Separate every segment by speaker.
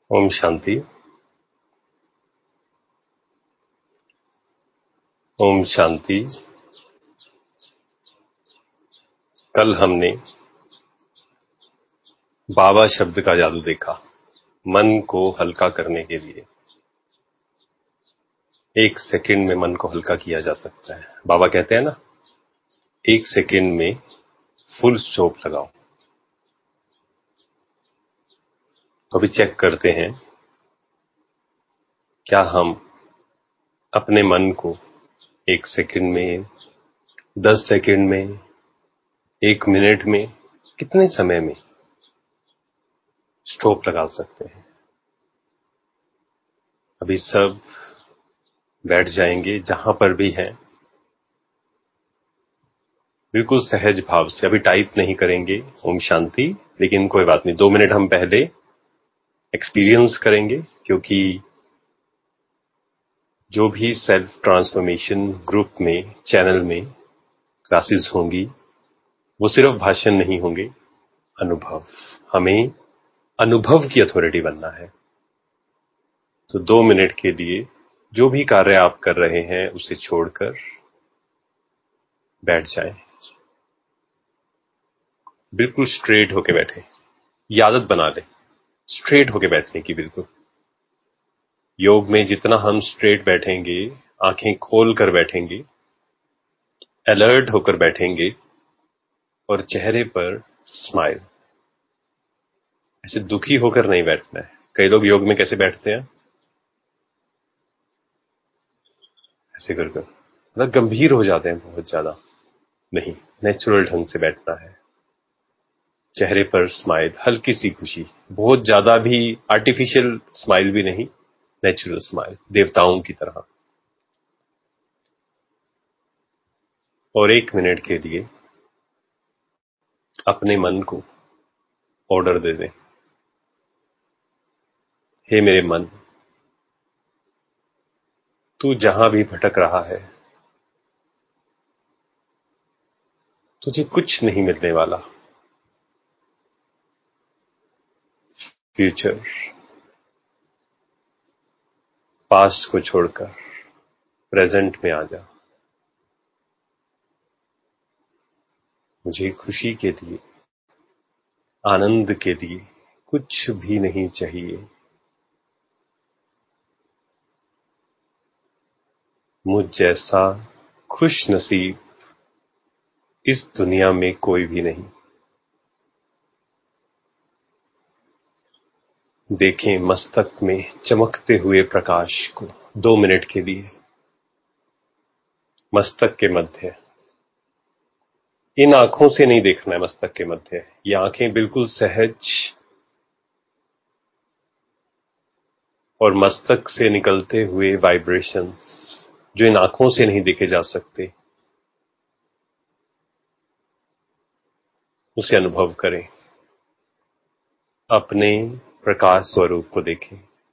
Speaker 1: ओम शांति। ओम शांति। कल हमने बाबा शब्द का जादू देखा। मन को हल्का करने के लिए 1 सेकंड में मन को हल्का किया जा सकता है। बाबा कहते हैं ना, 1 सेकंड में फुल स्टॉप लगाओ। तो अभी चेक करते हैं, क्या हम अपने मन को 1 सेकंड में, 10 सेकंड में, 1 मिनट में, कितने समय में स्टॉप लगा सकते हैं। अभी सब बैठ जाएंगे जहां पर भी हैं, बिल्कुल सहज भाव से। अभी टाइप नहीं करेंगे ओम शांति, लेकिन कोई बात नहीं, 2 मिनट हम पहले एक्सपीरियंस करेंगे, क्योंकि जो भी सेल्फ ट्रांसफॉर्मेशन ग्रुप में, चैनल में क्लासेस होंगी, वो सिर्फ भाषण नहीं होंगे, अनुभव। हमें अनुभव की अथॉरिटी बनना है। तो 2 मिनट के लिए जो भी कार्य आप कर रहे हैं उसे छोड़कर बैठ जाएं। बिल्कुल स्ट्रेट होके बैठे। ये आदत बना लें स्ट्रेट होके बैठने की। बिल्कुल योग में जितना हम स्ट्रेट बैठेंगे, आंखें खोल कर बैठेंगे, अलर्ट होकर बैठेंगे और चेहरे पर स्माइल, ऐसे दुखी होकर नहीं बैठना है। कई लोग योग में कैसे बैठते हैं, ऐसे कर कर, मतलब गंभीर हो जाते हैं बहुत ज्यादा। नहीं, नेचुरल ढंग से बैठना है। चेहरे पर स्माइल, हल्की सी खुशी, बहुत ज्यादा भी आर्टिफिशियल स्माइल भी नहीं, नेचुरल स्माइल, देवताओं की तरह। और 1 मिनट के लिए अपने मन को ऑर्डर दे दें, हे मेरे मन, तू जहां भी भटक रहा है, तुझे कुछ नहीं मिलने वाला। फ्यूचर, पास्ट को छोड़कर प्रेजेंट में आ जा। मुझे खुशी के लिए, आनंद के लिए कुछ भी नहीं चाहिए। मुझ जैसा खुश नसीब इस दुनिया में कोई भी नहीं। देखें मस्तक में चमकते हुए प्रकाश को 2 मिनट के लिए, मस्तक के मध्य। इन आंखों से नहीं देखना है मस्तक के मध्य। ये आंखें बिल्कुल सहज, और मस्तक से निकलते हुए वाइब्रेशंस जो इन आंखों से नहीं देखे जा सकते, उसे अनुभव करें। अपने प्रकाश स्वरूप को देखें,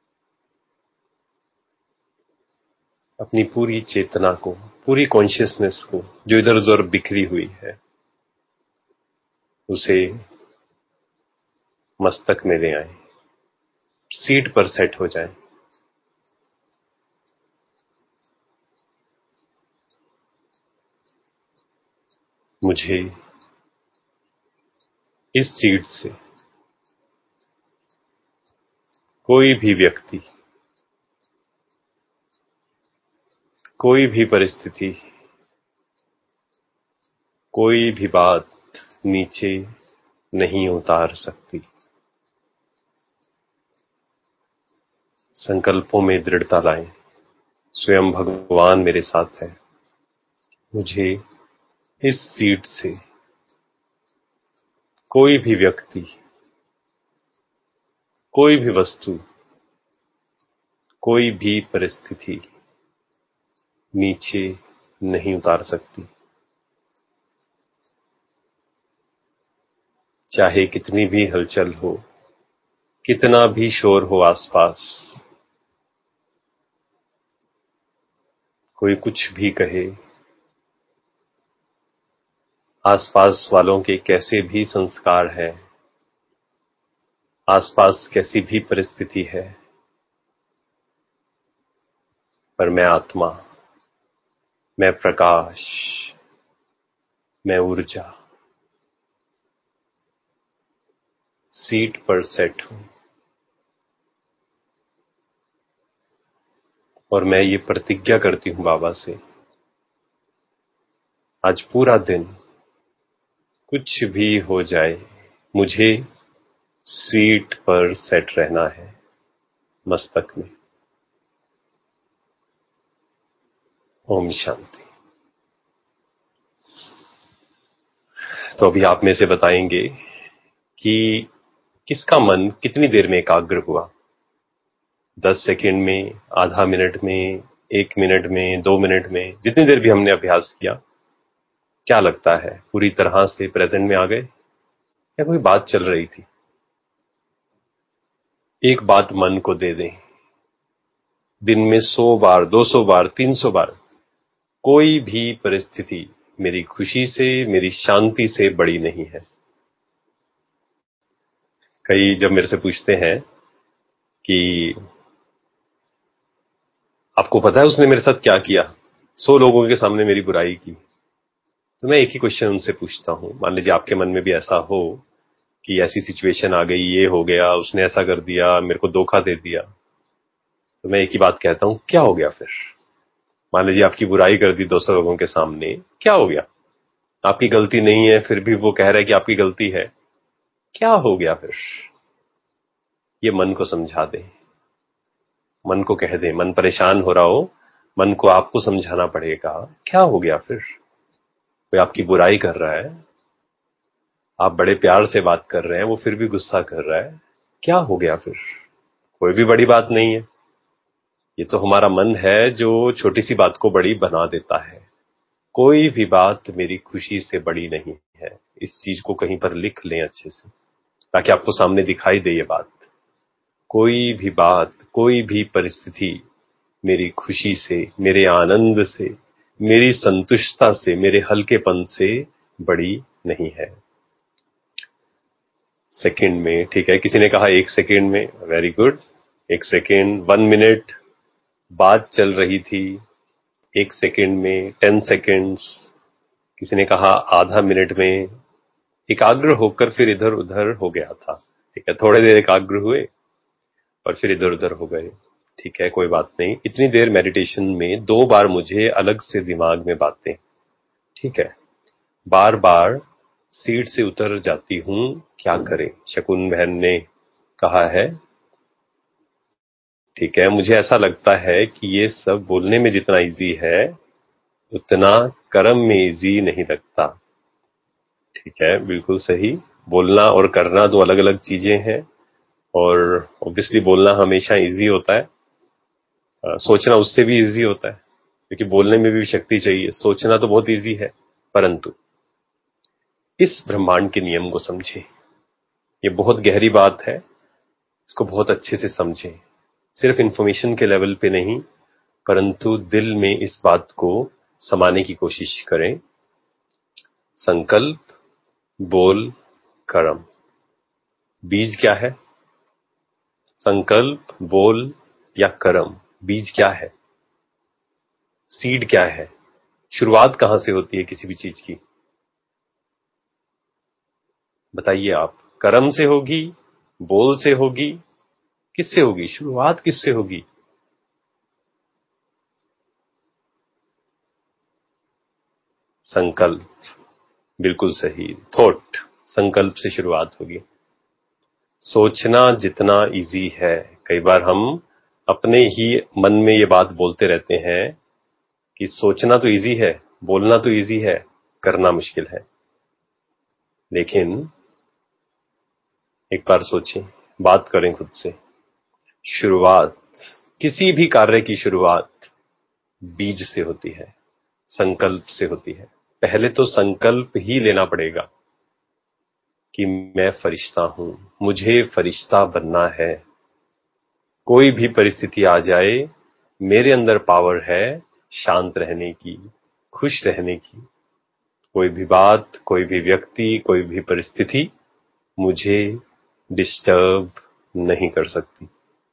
Speaker 1: अपनी पूरी चेतना को, पूरी कॉन्शियसनेस को जो इधर उधर बिखरी हुई है, उसे मस्तक में ले आए, सीट पर सेट हो जाए। मुझे इस सीट से कोई भी व्यक्ति, कोई भी परिस्थिति, कोई भी बात नीचे नहीं उतार सकती। संकल्पों में दृढ़ता लाएं, स्वयं भगवान मेरे साथ है। मुझे इस सीट से कोई भी व्यक्ति, कोई भी वस्तु, कोई भी परिस्थिति नीचे नहीं उतार सकती। चाहे कितनी भी हलचल हो, कितना भी शोर हो आसपास, कोई कुछ भी कहे, आसपास वालों के कैसे भी संस्कार हैं, आसपास कैसी भी परिस्थिति है, पर मैं आत्मा, मैं प्रकाश, मैं ऊर्जा सीट पर सेट हूं। और मैं ये प्रतिज्ञा करती हूं बाबा से, आज पूरा दिन कुछ भी हो जाए, मुझे सीट पर सेट रहना है, मस्तक में। ओम शांति। तो अभी आप में से बताएंगे कि किसका मन कितनी देर में एकाग्र हुआ? 10 सेकंड में, आधा मिनट में, 1 मिनट में, 2 मिनट में, जितनी देर भी हमने अभ्यास किया, क्या लगता है पूरी तरह से प्रेजेंट में आ गए या कोई बात चल रही थी? एक बात मन को दे दें, दिन में 100 बार, 200 बार, 300 बार, कोई भी परिस्थिति मेरी खुशी से, मेरी शांति से बड़ी नहीं है। कई जब मेरे से पूछते हैं कि आपको पता है उसने मेरे साथ क्या किया, 100 लोगों के सामने मेरी बुराई की, तो मैं एक ही क्वेश्चन उनसे पूछता हूं। मान लीजिए आपके मन में भी ऐसा हो कि ऐसी सिचुएशन आ गई, ये हो गया, उसने ऐसा कर दिया, मेरे को धोखा दे दिया, तो मैं एक ही बात कहता हूं, क्या हो गया फिर? मान लीजिए आपकी बुराई कर दी 200 लोगों के सामने, क्या हो गया? आपकी गलती नहीं है, फिर भी वो कह रहा है कि आपकी गलती है, क्या हो गया फिर? ये मन को समझा दें, मन को कह दें। मन परेशान हो रहा हो, मन को आपको समझाना पड़ेगा, क्या हो गया फिर? कोई आपकी बुराई कर रहा है, आप बड़े प्यार से बात कर रहे हैं, वो फिर भी गुस्सा कर रहा है, क्या हो गया फिर? कोई भी बड़ी बात नहीं है, ये तो हमारा मन है जो छोटी सी बात को बड़ी बना देता है। कोई भी बात मेरी खुशी से बड़ी नहीं है। इस चीज को कहीं पर लिख लें अच्छे से, ताकि आपको सामने दिखाई दे ये बात। कोई भी बात, कोई भी परिस्थिति मेरी खुशी से, मेरे आनंद से, मेरी संतुष्टता से, मेरे हल्केपन से बड़ी नहीं है। सेकंड में, ठीक है, किसी ने कहा 1 सेकंड में, वेरी गुड। 1 सेकंड, 1 मिनट, बात चल रही थी, 1 सेकंड में, 10 सेकंड्स, किसी ने कहा आधा मिनट में, एकाग्र होकर फिर इधर उधर हो गया था, ठीक है, थोड़ी देर एकाग्र हुए और फिर इधर उधर हो गए, ठीक है, कोई बात नहीं। इतनी देर मेडिटेशन में 2 बार मुझे अलग से दिमाग में बातें, ठीक है, बार बार सीट से उतर जाती हूं, क्या करें? शकुन बहन ने कहा है, ठीक है, मुझे ऐसा लगता है कि ये सब बोलने में जितना इजी है उतना कर्म में इजी नहीं लगता। ठीक है, बिल्कुल सही। बोलना और करना 2 अलग अलग चीजें हैं, और ऑब्वियसली बोलना हमेशा इजी होता है, सोचना उससे भी इजी होता है, क्योंकि बोलने में भी शक्ति चाहिए। सोचना तो बहुत इजी है, परंतु इस ब्रह्मांड के नियम को समझें। ये बहुत गहरी बात है, इसको बहुत अच्छे से समझें, सिर्फ इंफॉर्मेशन के लेवल पे नहीं, परंतु दिल में इस बात को समाने की कोशिश करें। संकल्प, बोल, कर्म, बीज क्या है? संकल्प, बोल या कर्म, बीज क्या है? सीड क्या है? शुरुआत कहां से होती है किसी भी चीज की? बताइए आप। कर्म से होगी, बोल से होगी, किससे होगी? शुरुआत किससे होगी? संकल्प, बिल्कुल सही। थॉट, संकल्प से शुरुआत होगी। सोचना जितना इजी है, कई बार हम अपने ही मन में ये बात बोलते रहते हैं कि सोचना तो इजी है, बोलना तो इजी है, करना मुश्किल है। लेकिन एक बार सोचें, बात करें खुद से। शुरुआत, किसी भी कार्य की शुरुआत बीज से होती है, संकल्प से होती है। पहले तो संकल्प ही लेना पड़ेगा कि मैं फरिश्ता हूं, मुझे फरिश्ता बनना है। कोई भी परिस्थिति आ जाए, मेरे अंदर पावर है शांत रहने की, खुश रहने की। कोई भी बात, कोई भी व्यक्ति, कोई भी परिस्थिति मुझे डिस्टर्ब नहीं कर सकती।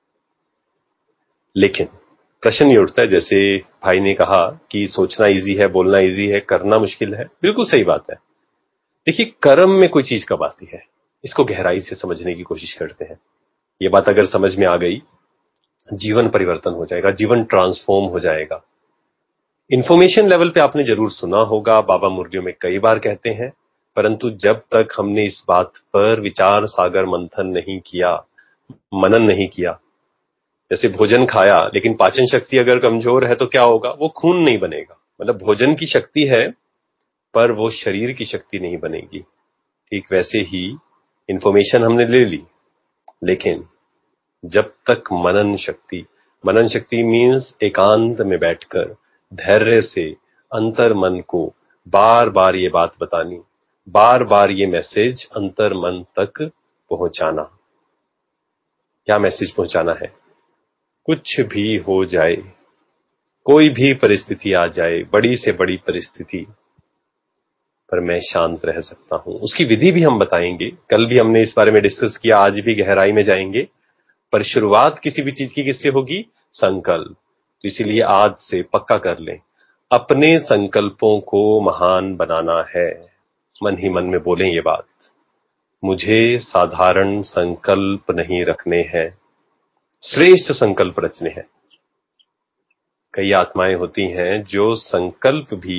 Speaker 1: लेकिन प्रश्न ये उठता है, जैसे भाई ने कहा कि सोचना इजी है, बोलना इजी है, करना मुश्किल है। बिल्कुल सही बात है। देखिए, कर्म में कोई चीज कब आती है, इसको गहराई से समझने की कोशिश करते हैं। ये बात अगर समझ में आ गई, जीवन परिवर्तन हो जाएगा, जीवन ट्रांसफॉर्म हो जाएगा। इंफॉर्मेशन लेवल पे आपने जरूर सुना होगा, बाबा मुरलियों में कई बार कहते हैं, परंतु जब तक हमने इस बात पर विचार सागर मंथन नहीं किया, मनन नहीं किया, जैसे भोजन खाया लेकिन पाचन शक्ति अगर कमजोर है तो क्या होगा, वो खून नहीं बनेगा। मतलब भोजन की शक्ति है पर वो शरीर की शक्ति नहीं बनेगी। ठीक वैसे ही इंफॉर्मेशन हमने ले ली, लेकिन जब तक मनन शक्ति मीन्स एकांत में बैठकर धैर्य से अंतर मन को बार बार ये बात बतानी, बार बार ये मैसेज अंतर मन तक पहुंचाना। क्या मैसेज पहुंचाना है? कुछ भी हो जाए, कोई भी परिस्थिति आ जाए, बड़ी से बड़ी परिस्थिति, पर मैं शांत रह सकता हूं। उसकी विधि भी हम बताएंगे, कल भी हमने इस बारे में डिस्कस किया, आज भी गहराई में जाएंगे। पर शुरुआत किसी भी चीज की किससे होगी? संकल्प। तो इसीलिए आज से पक्का कर लें, अपने संकल्पों को महान बनाना है। मन ही मन में बोलें ये बात, मुझे साधारण संकल्प नहीं रखने हैं, श्रेष्ठ संकल्प रचने हैं। कई आत्माएं होती हैं जो संकल्प भी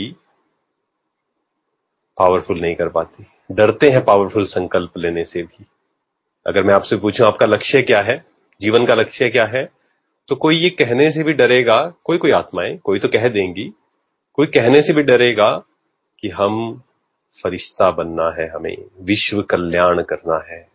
Speaker 1: पावरफुल नहीं कर पाती, डरते हैं पावरफुल संकल्प लेने से भी। अगर मैं आपसे पूछूं आपका लक्ष्य क्या है, जीवन का लक्ष्य क्या है, तो कोई ये कहने से भी डरेगा, कोई कोई आत्माएं, कोई तो कह देंगी, कोई कहने से भी डरेगा कि हम फरिश्ता बनना है, हमें विश्व कल्याण करना है।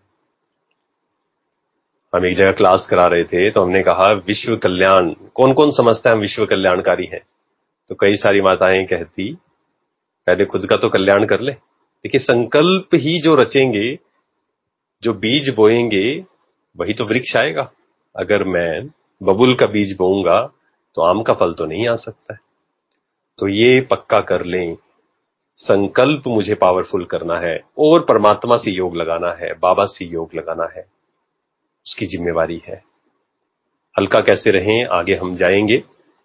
Speaker 1: हम एक जगह क्लास करा रहे थे तो हमने कहा विश्व कल्याण कौन कौन समझता है हम विश्व कल्याणकारी हैं? तो कई सारी माताएं कहती, पहले खुद का तो कल्याण कर ले। देखिए, संकल्प ही जो रचेंगे, जो बीज बोएंगे, वही तो वृक्ष आएगा। अगर मैं बबुल का बीज बोऊंगा तो आम का फल तो नहीं आ सकता है। तो ये पक्का कर लें, संकल्प मुझे पावरफुल करना है और परमात्मा से योग लगाना है, बाबा से योग लगाना है, उसकी जिम्मेवारी है। हल्का कैसे रहें, आगे हम जाएंगे।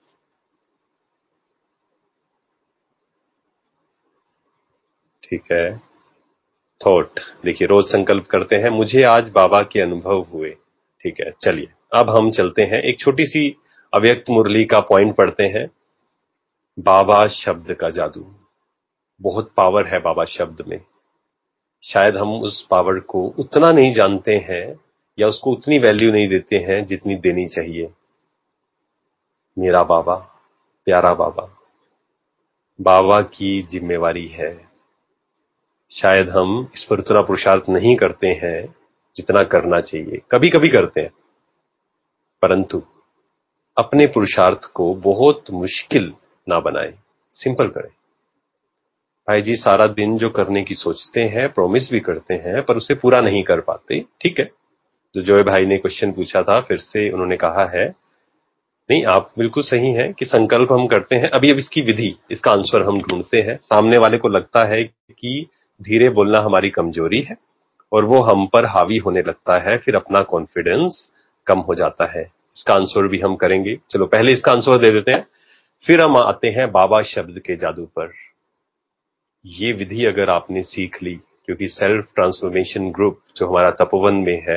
Speaker 1: ठीक है। थॉट, देखिए रोज संकल्प करते हैं, मुझे आज बाबा के अनुभव हुए। ठीक है, चलिए अब हम चलते हैं, एक छोटी सी अव्यक्त मुरली का पॉइंट पढ़ते हैं। बाबा शब्द का जादू, बहुत पावर है बाबा शब्द में। शायद हम उस पावर को उतना नहीं जानते हैं या उसको उतनी वैल्यू नहीं देते हैं जितनी देनी चाहिए। मेरा बाबा, प्यारा बाबा, बाबा की जिम्मेवारी है। शायद हम इस पर उतना पुरुषार्थ नहीं करते हैं जितना करना चाहिए, कभी कभी करते हैं, परंतु अपने पुरुषार्थ को बहुत मुश्किल ना बनाएं, सिंपल करें। भाई जी सारा दिन जो करने की सोचते हैं, प्रॉमिस भी करते हैं, पर उसे पूरा नहीं कर पाते। ठीक है, जो जॉय भाई ने क्वेश्चन पूछा था, फिर से उन्होंने कहा है, नहीं आप बिल्कुल सही हैं कि संकल्प हम करते हैं, अभी अब इसकी विधि, इसका आंसर हम ढूंढते हैं। सामने वाले को लगता है कि धीरे बोलना हमारी कमजोरी है और वो हम पर हावी होने लगता है, फिर अपना कॉन्फिडेंस कम हो जाता है। इसका आंसर भी हम करेंगे। चलो पहले इसका आंसर दे देते हैं, फिर हम आते हैं बाबा शब्द के जादू पर। ये विधि अगर आपने सीख ली, क्योंकि सेल्फ ट्रांसफॉर्मेशन ग्रुप जो हमारा तपोवन में है,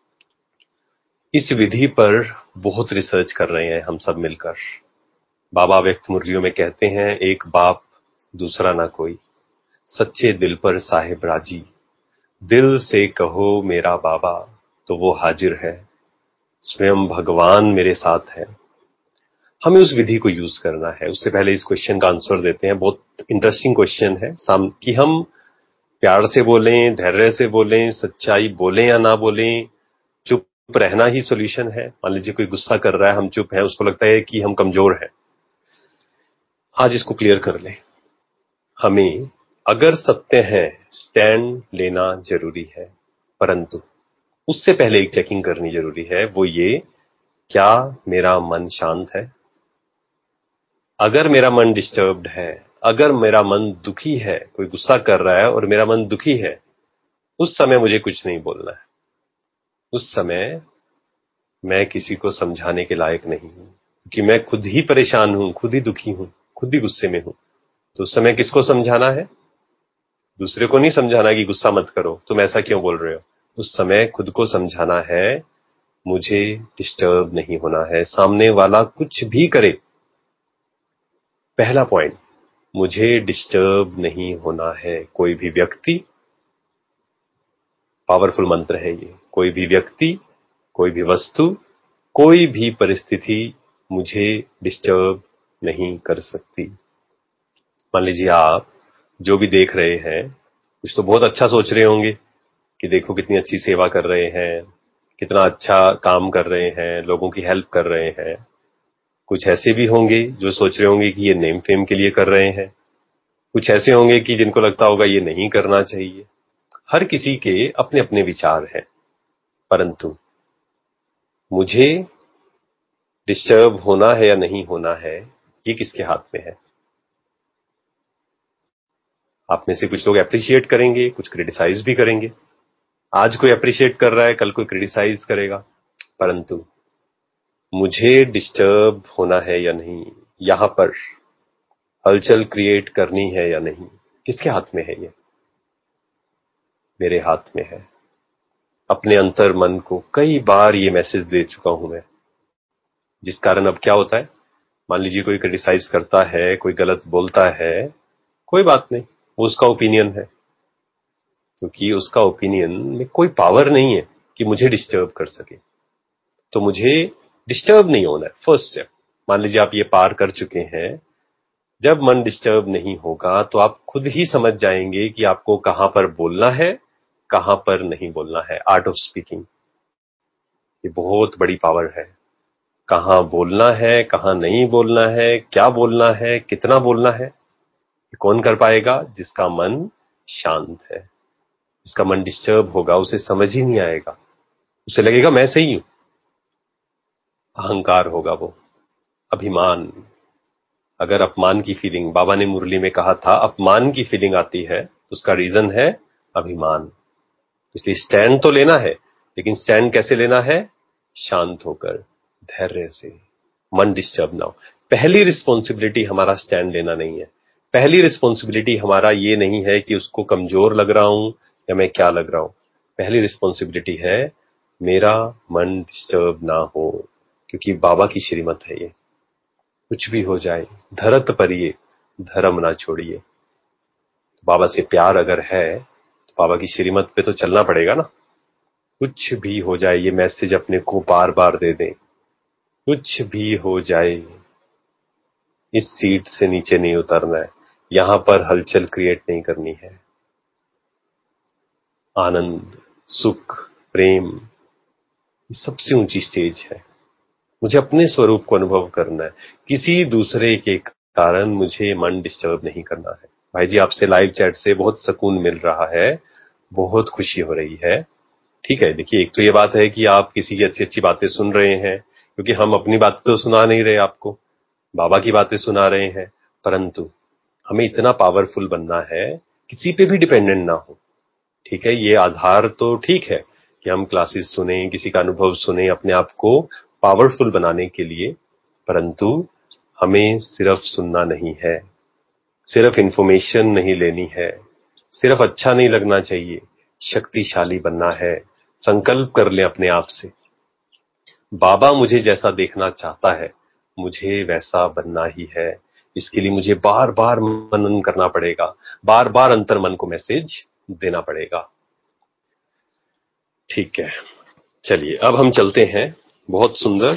Speaker 1: इस विधि पर बहुत रिसर्च कर रहे हैं हम सब मिलकर। बाबा व्यक्त मुरलियों में कहते हैं, एक बाप दूसरा ना कोई, सच्चे दिल पर साहिब राजी, दिल से कहो मेरा बाबा तो वो हाजिर है, स्वयं भगवान मेरे साथ है। हमें उस विधि को यूज करना है। उससे पहले इस क्वेश्चन का आंसर देते हैं, बहुत इंटरेस्टिंग क्वेश्चन है, कि हम प्यार से बोलें, धैर्य से बोलें, सच्चाई बोलें या ना बोलें, चुप रहना ही सॉल्यूशन है। मान लीजिए कोई गुस्सा कर रहा है, हम चुप हैं, उसको लगता है कि हम कमजोर हैं। आज इसको क्लियर कर लें, हमें अगर सत्य है स्टैंड लेना जरूरी है, परंतु उससे पहले एक चेकिंग करनी जरूरी है, वो ये, क्या मेरा मन शांत है? अगर मेरा मन डिस्टर्ब्ड है, अगर मेरा मन दुखी है, कोई गुस्सा कर रहा है और मेरा मन दुखी है, उस समय मुझे कुछ नहीं बोलना है। उस समय मैं किसी को समझाने के लायक नहीं हूं, क्योंकि मैं खुद ही परेशान हूं, खुद ही दुखी हूं, खुद ही गुस्से में हूं। तो उस समय किसको समझाना है? दूसरे को नहीं समझाना कि गुस्सा मत करो, तुम ऐसा क्यों बोल रहे हो। उस समय खुद को समझाना है, मुझे डिस्टर्ब नहीं होना है, सामने वाला कुछ भी करे। पहला पॉइंट, मुझे डिस्टर्ब नहीं होना है। कोई भी व्यक्ति, पावरफुल मंत्र है ये, कोई भी व्यक्ति, कोई भी वस्तु, कोई भी परिस्थिति मुझे डिस्टर्ब नहीं कर सकती। मान लीजिए आप जो भी देख रहे हैं, कुछ तो बहुत अच्छा सोच रहे होंगे कि देखो कितनी अच्छी सेवा कर रहे हैं, कितना अच्छा काम कर रहे हैं, लोगों की हेल्प कर रहे हैं। कुछ ऐसे भी होंगे जो सोच रहे होंगे कि ये नेम फेम के लिए कर रहे हैं। कुछ ऐसे होंगे कि जिनको लगता होगा ये नहीं करना चाहिए। हर किसी के अपने अपने विचार हैं, परंतु मुझे डिस्टर्ब होना है या नहीं होना है, ये किसके हाथ में है? आप में से कुछ लोग अप्रिशिएट करेंगे, कुछ क्रिटिसाइज भी करेंगे। आज कोई अप्रिशिएट कर रहा है, कल कोई क्रिटिसाइज करेगा। परंतु मुझे डिस्टर्ब होना है या नहीं, यहां पर हलचल क्रिएट करनी है या नहीं, किसके हाथ में है? ये मेरे हाथ में है। अपने अंतर मन को कई बार ये मैसेज दे चुका हूं मैं, जिस कारण अब क्या होता है, मान लीजिए कोई क्रिटिसाइज करता है, कोई गलत बोलता है, कोई बात नहीं, वो उसका ओपिनियन है। क्योंकि उसका ओपिनियन में कोई पावर नहीं है कि मुझे डिस्टर्ब कर सके। तो मुझे डिस्टर्ब नहीं होना है, फर्स्ट स्टेप। मान लीजिए आप ये पार कर चुके हैं। जब मन डिस्टर्ब नहीं होगा तो आप खुद ही समझ जाएंगे कि आपको कहां पर बोलना है, कहां पर नहीं बोलना है। आर्ट ऑफ स्पीकिंग, ये बहुत बड़ी पावर है। कहां बोलना है, कहां नहीं बोलना है, क्या बोलना है, कितना बोलना है, ये कौन कर पाएगा? जिसका मन शांत है। जिसका मन डिस्टर्ब होगा उसे समझ ही नहीं आएगा, उसे लगेगा मैं सही हूं। अहंकार होगा वो, अभिमान। अगर अपमान की फीलिंग, बाबा ने मुरली में कहा था, अपमान की फीलिंग आती है, उसका रीजन है अभिमान। इसलिए स्टैंड तो लेना है, लेकिन स्टैंड कैसे लेना है? शांत होकर, धैर्य से, मन डिस्टर्ब ना हो। पहली रिस्पॉन्सिबिलिटी हमारा स्टैंड लेना नहीं है। पहली रिस्पॉन्सिबिलिटी हमारा ये नहीं है कि उसको कमजोर लग रहा हूं या मैं क्या लग रहा हूं। पहली रिस्पॉन्सिबिलिटी है मेरा मन डिस्टर्ब ना हो, क्योंकि बाबा की श्रीमत है ये। कुछ भी हो जाए, धरत परिये धर्म ना छोड़िए। तो बाबा से प्यार अगर है तो बाबा की श्रीमत पे तो चलना पड़ेगा ना। कुछ भी हो जाए, ये मैसेज अपने को बार बार दे दें, कुछ भी हो जाए, इस सीट से नीचे नहीं उतरना है, यहां पर हलचल क्रिएट नहीं करनी है। आनंद, सुख, प्रेम, ये सबसे ऊंची स्टेज है। मुझे अपने स्वरूप को अनुभव करना है, किसी दूसरे के कारण मुझे मन डिस्टर्ब नहीं करना है। भाई जी, आपसे लाइव चैट से बहुत सुकून मिल रहा है, बहुत खुशी हो रही है। ठीक है, देखिए, एक तो ये बात है कि आप किसी की अच्छी अच्छी बातें सुन रहे हैं, क्योंकि हम अपनी बातें तो सुना नहीं रहे आपको, बाबा की बातें सुना रहे हैं। परंतु हमें इतना पावरफुल बनना है, किसी पे भी डिपेंडेंट ना हो। ठीक है, ये आधार तो ठीक है कि हम क्लासेस सुने, किसी का अनुभव सुने अपने आप को पावरफुल बनाने के लिए। परंतु हमें सिर्फ सुनना नहीं है, सिर्फ इंफॉर्मेशन नहीं लेनी है, सिर्फ अच्छा नहीं लगना चाहिए, शक्तिशाली बनना है। संकल्प कर ले अपने आप से, बाबा मुझे जैसा देखना चाहता है, मुझे वैसा बनना ही है। इसके लिए मुझे बार बार मनन करना पड़ेगा, बार बार अंतर मन को मैसेज देना पड़ेगा। ठीक है, चलिए अब हम चलते हैं। बहुत सुंदर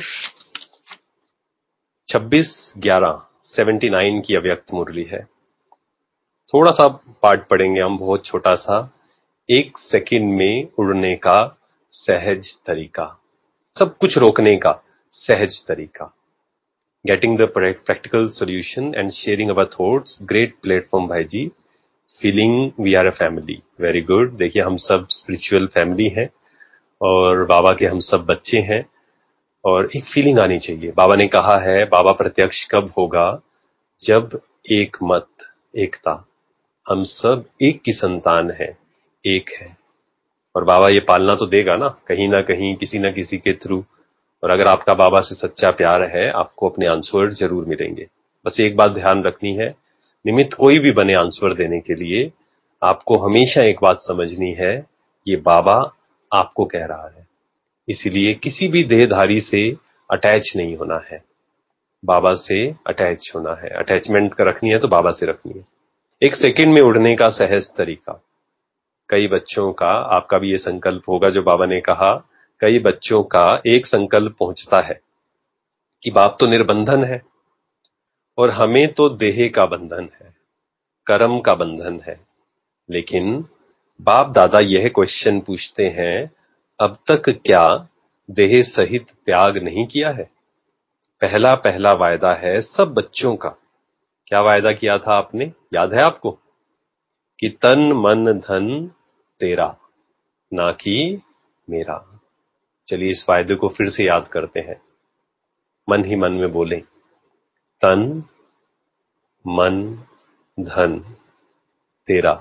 Speaker 1: 26/11/79 की अव्यक्त मुरली है। थोड़ा सा पार्ट पढ़ेंगे हम, बहुत छोटा सा। एक सेकंड में उड़ने का सहज तरीका, सब कुछ रोकने का सहज तरीका। Getting the practical solution and sharing our thoughts, great platform भाई जी। Feeling we are a family, very good. देखिए, हम सब स्पिरिचुअल फैमिली हैं और बाबा के हम सब बच्चे हैं, और एक फीलिंग आनी चाहिए। बाबा ने कहा है, बाबा प्रत्यक्ष कब होगा? जब एक मत, एकता, हम सब एक की संतान है, एक है। और बाबा ये पालना तो देगा ना कहीं किसी ना किसी के थ्रू। और अगर आपका बाबा से सच्चा प्यार है, आपको अपने आंसर जरूर मिलेंगे। बस एक बात ध्यान रखनी है, निमित्त कोई भी बने आंसर देने के लिए, आपको हमेशा एक बात समझनी है, ये बाबा आपको कह रहा है। इसीलिए किसी भी देहधारी से अटैच नहीं होना है, बाबा से अटैच होना है। अटैचमेंट रखनी है तो बाबा से रखनी है। एक सेकंड में उड़ने का सहज तरीका। कई बच्चों का, आपका भी ये संकल्प होगा जो बाबा ने कहा, कई बच्चों का एक संकल्प पहुंचता है कि बाप तो निर्बंधन है और हमें तो देह का बंधन है, कर्म का बंधन है। लेकिन बाप दादा यह क्वेश्चन पूछते हैं, अब तक क्या देह सहित त्याग नहीं किया है? पहला पहला वायदा है सब बच्चों का। क्या वायदा किया था आपने, याद है आपको? कि तन मन धन तेरा, ना कि मेरा। चलिए इस वायदे को फिर से याद करते हैं, मन ही मन में बोलें, तन मन धन तेरा,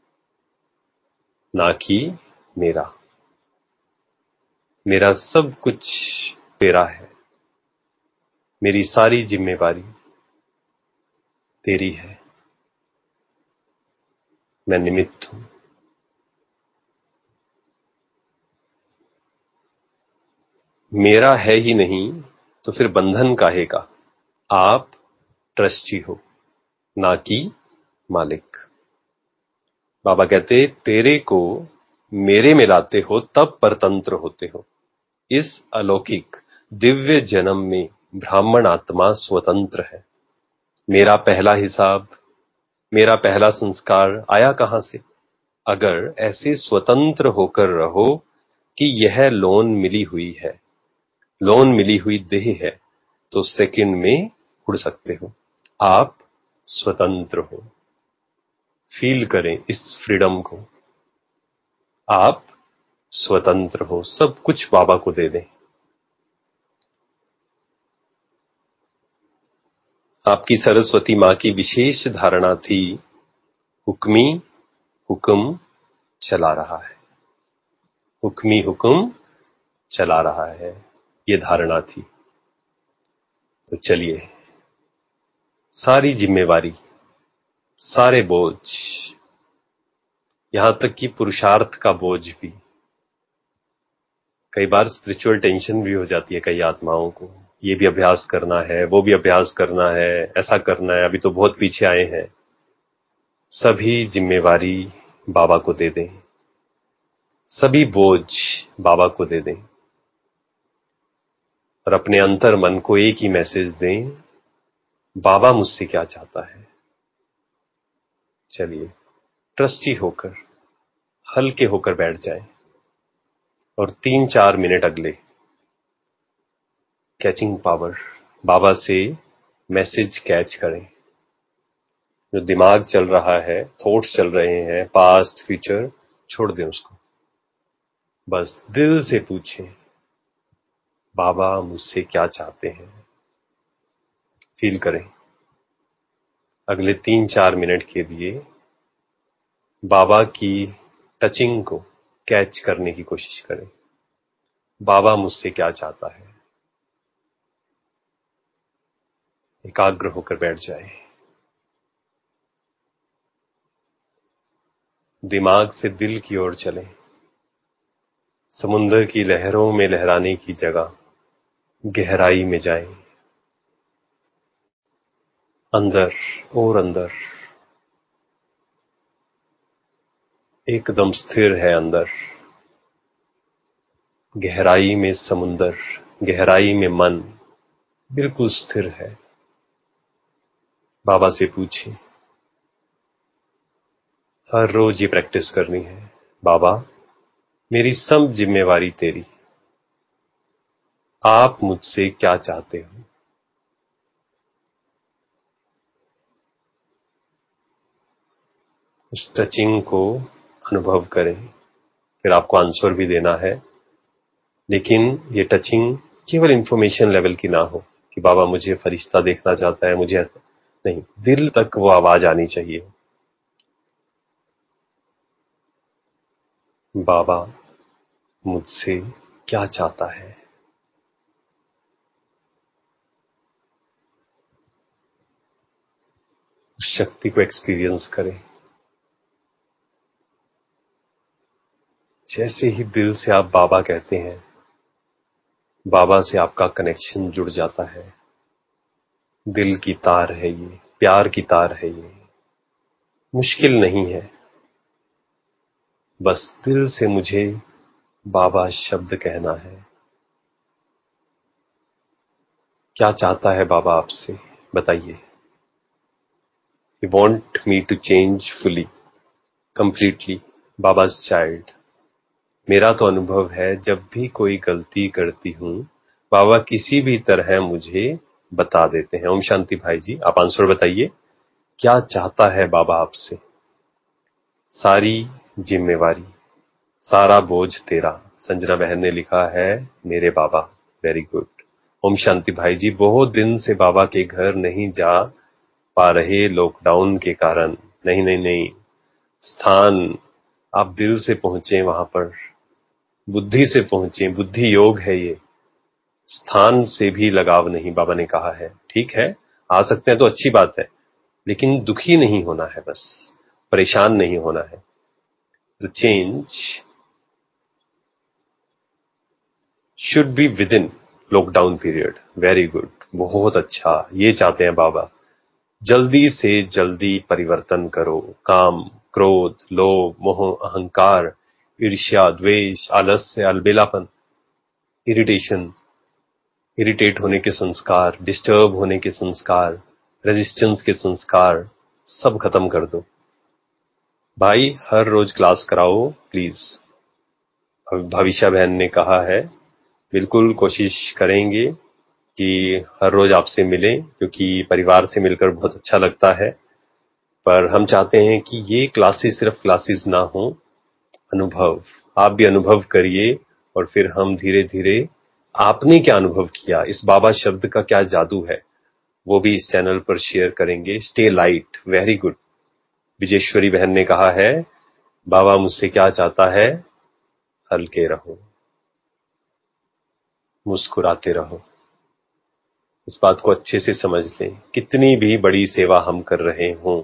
Speaker 1: ना कि मेरा। मेरा सब कुछ तेरा है, मेरी सारी जिम्मेवारी तेरी है, मैं निमित्त हूं। मेरा है ही नहीं तो फिर बंधन काहे का? आप ट्रस्टी हो, ना कि मालिक। बाबा कहते, तेरे को मेरे में लाते हो तब परतंत्र होते हो। इस अलौकिक दिव्य जन्म में ब्राह्मण आत्मा स्वतंत्र है। मेरा पहला हिसाब, मेरा पहला संस्कार आया कहां से? अगर ऐसे स्वतंत्र होकर रहो कि यह लोन मिली हुई है, लोन मिली हुई देह है, तो सेकंड में उड़ सकते हो। आप स्वतंत्र हो, फील करें इस फ्रीडम को। आप स्वतंत्र हो, सब कुछ बाबा को दे दें। आपकी सरस्वती मां की विशेष धारणा थी, हुक्मी हुक्म चला रहा है, हुक्मी हुक्म चला रहा है, ये धारणा थी। तो चलिए, सारी जिम्मेवारी, सारे बोझ, यहां तक कि पुरुषार्थ का बोझ भी, कई बार स्पिरिचुअल टेंशन भी हो जाती है कई आत्माओं को, ये भी अभ्यास करना है, वो भी अभ्यास करना है, ऐसा करना है, अभी तो बहुत पीछे आए हैं। सभी जिम्मेवारी बाबा को दे दें, सभी बोझ बाबा को दे दें और अपने अंतर मन को एक ही मैसेज दें, बाबा मुझसे क्या चाहता है। चलिए, ट्रस्टी होकर, हल्के होकर बैठ जाएं और 3-4 मिनट अगले कैचिंग पावर, बाबा से मैसेज कैच करें। जो दिमाग चल रहा है, थॉट्स चल रहे हैं, पास्ट फ्यूचर, छोड़ दें उसको। बस दिल से पूछें, बाबा मुझसे क्या चाहते हैं। फील करें, अगले 3-4 मिनट के लिए बाबा की टचिंग को कैच करने की कोशिश करें। बाबा मुझसे क्या चाहता है, एकाग्र होकर बैठ जाए। दिमाग से दिल की ओर चलें, समुद्र की लहरों में लहराने की जगह गहराई में जाएं, अंदर और अंदर, एकदम स्थिर है अंदर, गहराई में समुंदर, गहराई में मन बिल्कुल स्थिर है। बाबा से पूछिए, हर रोज ये प्रैक्टिस करनी है, बाबा मेरी सब जिम्मेवारी तेरी, आप मुझसे क्या चाहते हो। उस टचिंग को अनुभव करें, फिर आपको आंसर भी देना है, लेकिन ये टचिंग केवल इंफॉर्मेशन लेवल की ना हो कि बाबा मुझे फरिश्ता देखना चाहता है, मुझे ऐसा नहीं, दिल तक वो आवाज आनी चाहिए, बाबा मुझसे क्या चाहता है। उस शक्ति को एक्सपीरियंस करें। जैसे ही दिल से आप बाबा कहते हैं, बाबा से आपका कनेक्शन जुड़ जाता है। दिल की तार है ये, प्यार की तार है ये, मुश्किल नहीं है। बस दिल से मुझे बाबा शब्द कहना है। क्या चाहता है बाबा आपसे, बताइए। You want me to change fully, completely, Baba's child. मेरा तो अनुभव है, जब भी कोई गलती करती हूँ, बाबा किसी भी तरह मुझे बता देते हैं। ओम शांति भाई जी, आप आंसर बताइए। क्या चाहता है बाबा आपसे? सारी जिम्मेवारी, सारा बोझ तेरा। संजना बहन ने लिखा है, मेरे बाबा। Very good. ओम शांति भाई जी, बहुत दिन से बाबा के घर नहीं जा पा रहे लॉकडाउन के कारण। नहीं नहीं नहीं, स्थान, आप दिल से पहुंचे वहां पर, बुद्धि से पहुंचे। बुद्धि योग है ये, स्थान से भी लगाव नहीं, बाबा ने कहा है। ठीक है, आ सकते हैं तो अच्छी बात है, लेकिन दुखी नहीं होना है, बस परेशान नहीं होना है। The change should be within lockdown period. Very good, बहुत अच्छा, ये चाहते हैं बाबा। जल्दी से जल्दी परिवर्तन करो। काम, क्रोध, लोभ, मोह, अहंकार, ईर्ष्या, द्वेष, आलस्य, अलबेलापन, इरिटेशन, इरिटेट होने के संस्कार, डिस्टर्ब होने के संस्कार, रेजिस्टेंस के संस्कार, सब खत्म कर दो। भाई हर रोज क्लास कराओ प्लीज। भविष्या बहन ने कहा है, बिल्कुल कोशिश करेंगे कि हर रोज आपसे मिलें, क्योंकि परिवार से मिलकर बहुत अच्छा लगता है। पर हम चाहते हैं कि ये क्लासेस सिर्फ क्लासेस ना हो, अनुभव। आप भी अनुभव करिए, और फिर हम धीरे धीरे आपने क्या अनुभव किया, इस बाबा शब्द का क्या जादू है, वो भी इस चैनल पर शेयर करेंगे। Stay light. Very good. Vijeshwari बहन ने कहा है, बाबा मुझसे क्या चाहता है, हल्के रहो, मुस्कुराते रहो। इस बात को अच्छे से समझ लें। कितनी भी बड़ी सेवा हम कर रहे हों,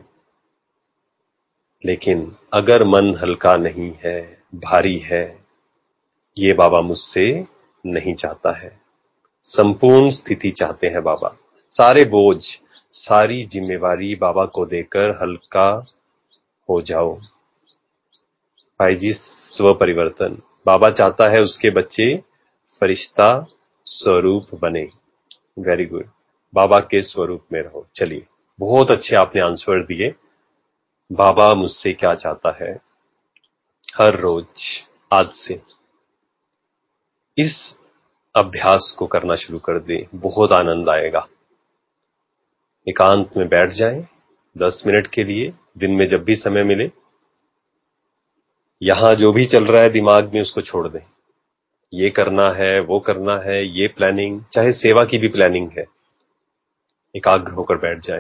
Speaker 1: लेकिन अगर मन हल्का नहीं है, भारी है, ये बाबा मुझसे नहीं चाहता है। संपूर्ण स्थिति चाहते हैं बाबा। सारे बोझ, सारी जिम्मेवारी बाबा को देकर हल्का हो जाओ। भाई जी, स्व परिवर्तन, बाबा चाहता है उसके बच्चे फरिश्ता स्वरूप बने। वेरी गुड, बाबा के स्वरूप में रहो। चलिए, बहुत अच्छे आपने आंसर दिए। बाबा मुझसे क्या चाहता है, हर रोज आज से इस अभ्यास को करना शुरू कर दें। बहुत आनंद आएगा। एकांत में बैठ जाएं 10 मिनट के लिए, दिन में जब भी समय मिले। यहां जो भी चल रहा है दिमाग में, उसको छोड़ दें। ये करना है, वो करना है, ये प्लानिंग, चाहे सेवा की भी प्लानिंग है, एकाग्र होकर बैठ जाए।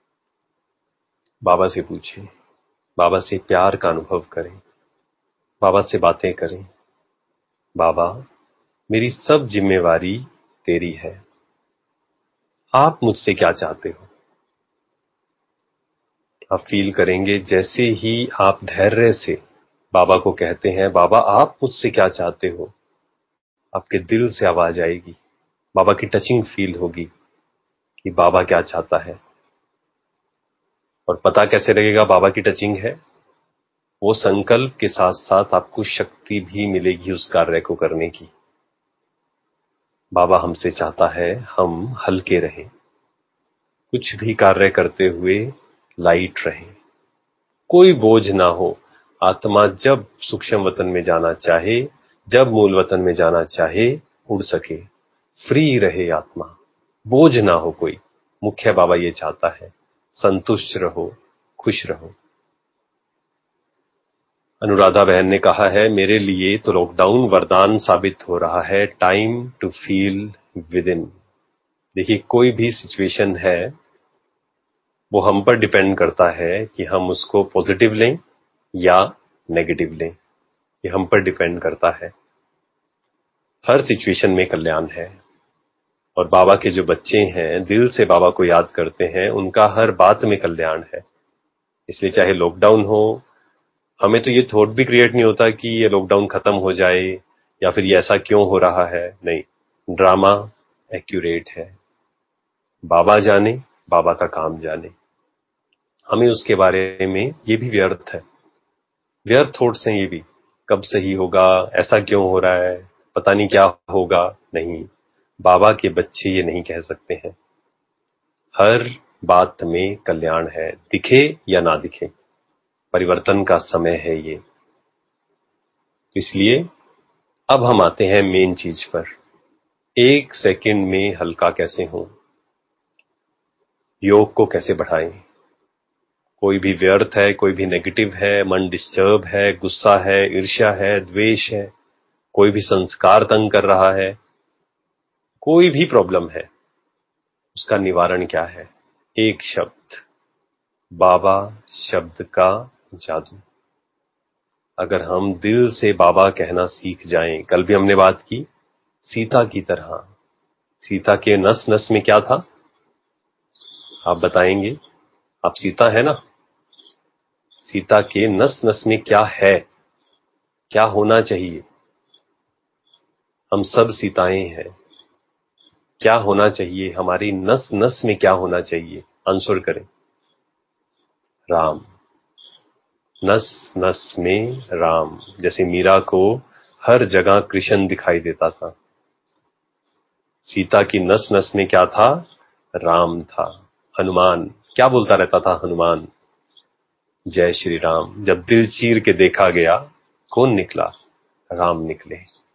Speaker 1: बाबा से पूछें, बाबा से प्यार का अनुभव करें, बाबा से बातें करें। बाबा, मेरी सब जिम्मेवारी तेरी है, आप मुझसे क्या चाहते हो। आप फील करेंगे, जैसे ही आप धैर्य से बाबा को कहते हैं, बाबा आप मुझसे क्या चाहते हो, आपके दिल से आवाज आएगी, बाबा की टचिंग फील होगी कि बाबा क्या चाहता है। और पता कैसे लगेगा बाबा की टचिंग है? वो संकल्प के साथ साथ आपको शक्ति भी मिलेगी उस कार्य को करने की। बाबा हमसे चाहता है हम हल्के रहें, कुछ भी कार्य करते हुए लाइट रहें, कोई बोझ ना हो। आत्मा जब सूक्ष्म वतन में जाना चाहे, जब मूल वतन में जाना चाहे, उड़ सके, फ्री रहे आत्मा, बोझ ना हो कोई। मुख्य बाबा ये चाहता है, संतुष्ट रहो, खुश रहो। अनुराधा बहन ने कहा है, मेरे लिए तो लॉकडाउन वरदान साबित हो रहा है, time to feel within. देखिए, कोई भी सिचुएशन है, वो हम पर डिपेंड करता है कि हम उसको पॉजिटिव लें या नेगेटिव लें। ये हम पर डिपेंड करता है। हर सिचुएशन में कल्याण है। और बाबा के जो बच्चे हैं दिल से बाबा को याद करते हैं, उनका हर बात में कल्याण है। इसलिए चाहे लॉकडाउन हो, हमें तो ये थॉट भी क्रिएट नहीं होता कि ये लॉकडाउन खत्म हो जाए या फिर ये ऐसा क्यों हो रहा है। नहीं, ड्रामा एक्यूरेट है। बाबा जाने, बाबा का काम जाने। हमें उसके बारे में ये भी व्यर्थ है, व्यर्थ थॉट्स हैं ये भी। कब सही होगा, ऐसा क्यों हो रहा है, पता नहीं क्या होगा। नहीं, बाबा के बच्चे ये नहीं कह सकते हैं। हर बात में कल्याण है, दिखे या ना दिखे। परिवर्तन का समय है ये। इसलिए अब हम आते हैं मेन चीज पर। 1 सेकंड में हल्का कैसे हो, योग को कैसे बढ़ाएं। कोई भी व्यर्थ है, कोई भी नेगेटिव है, मन डिस्टर्ब है, गुस्सा है, ईर्ष्या है, द्वेष है, कोई भी संस्कार तंग कर रहा है, कोई भी प्रॉब्लम है, उसका निवारण क्या है? एक शब्द, बाबा शब्द का जादू। अगर हम दिल से बाबा कहना सीख जाएं, कल भी हमने बात की सीता की तरह। सीता के नस नस में क्या था, आप बताएंगे? आप सीता है ना? सीता के नस नस में क्या है, क्या होना चाहिए? हम सब सीताएं हैं। क्या होना चाहिए, हमारी नस नस में क्या होना चाहिए? आंसर करें। राम। नस नस में राम। जैसे मीरा को हर जगह कृष्ण दिखाई देता था, सीता की नस नस में क्या था? राम था। हनुमान क्या बोलता रहता था? हनुमान जय श्री राम। जब दिल चीर के देखा गया, कौन निकला? राम निकले।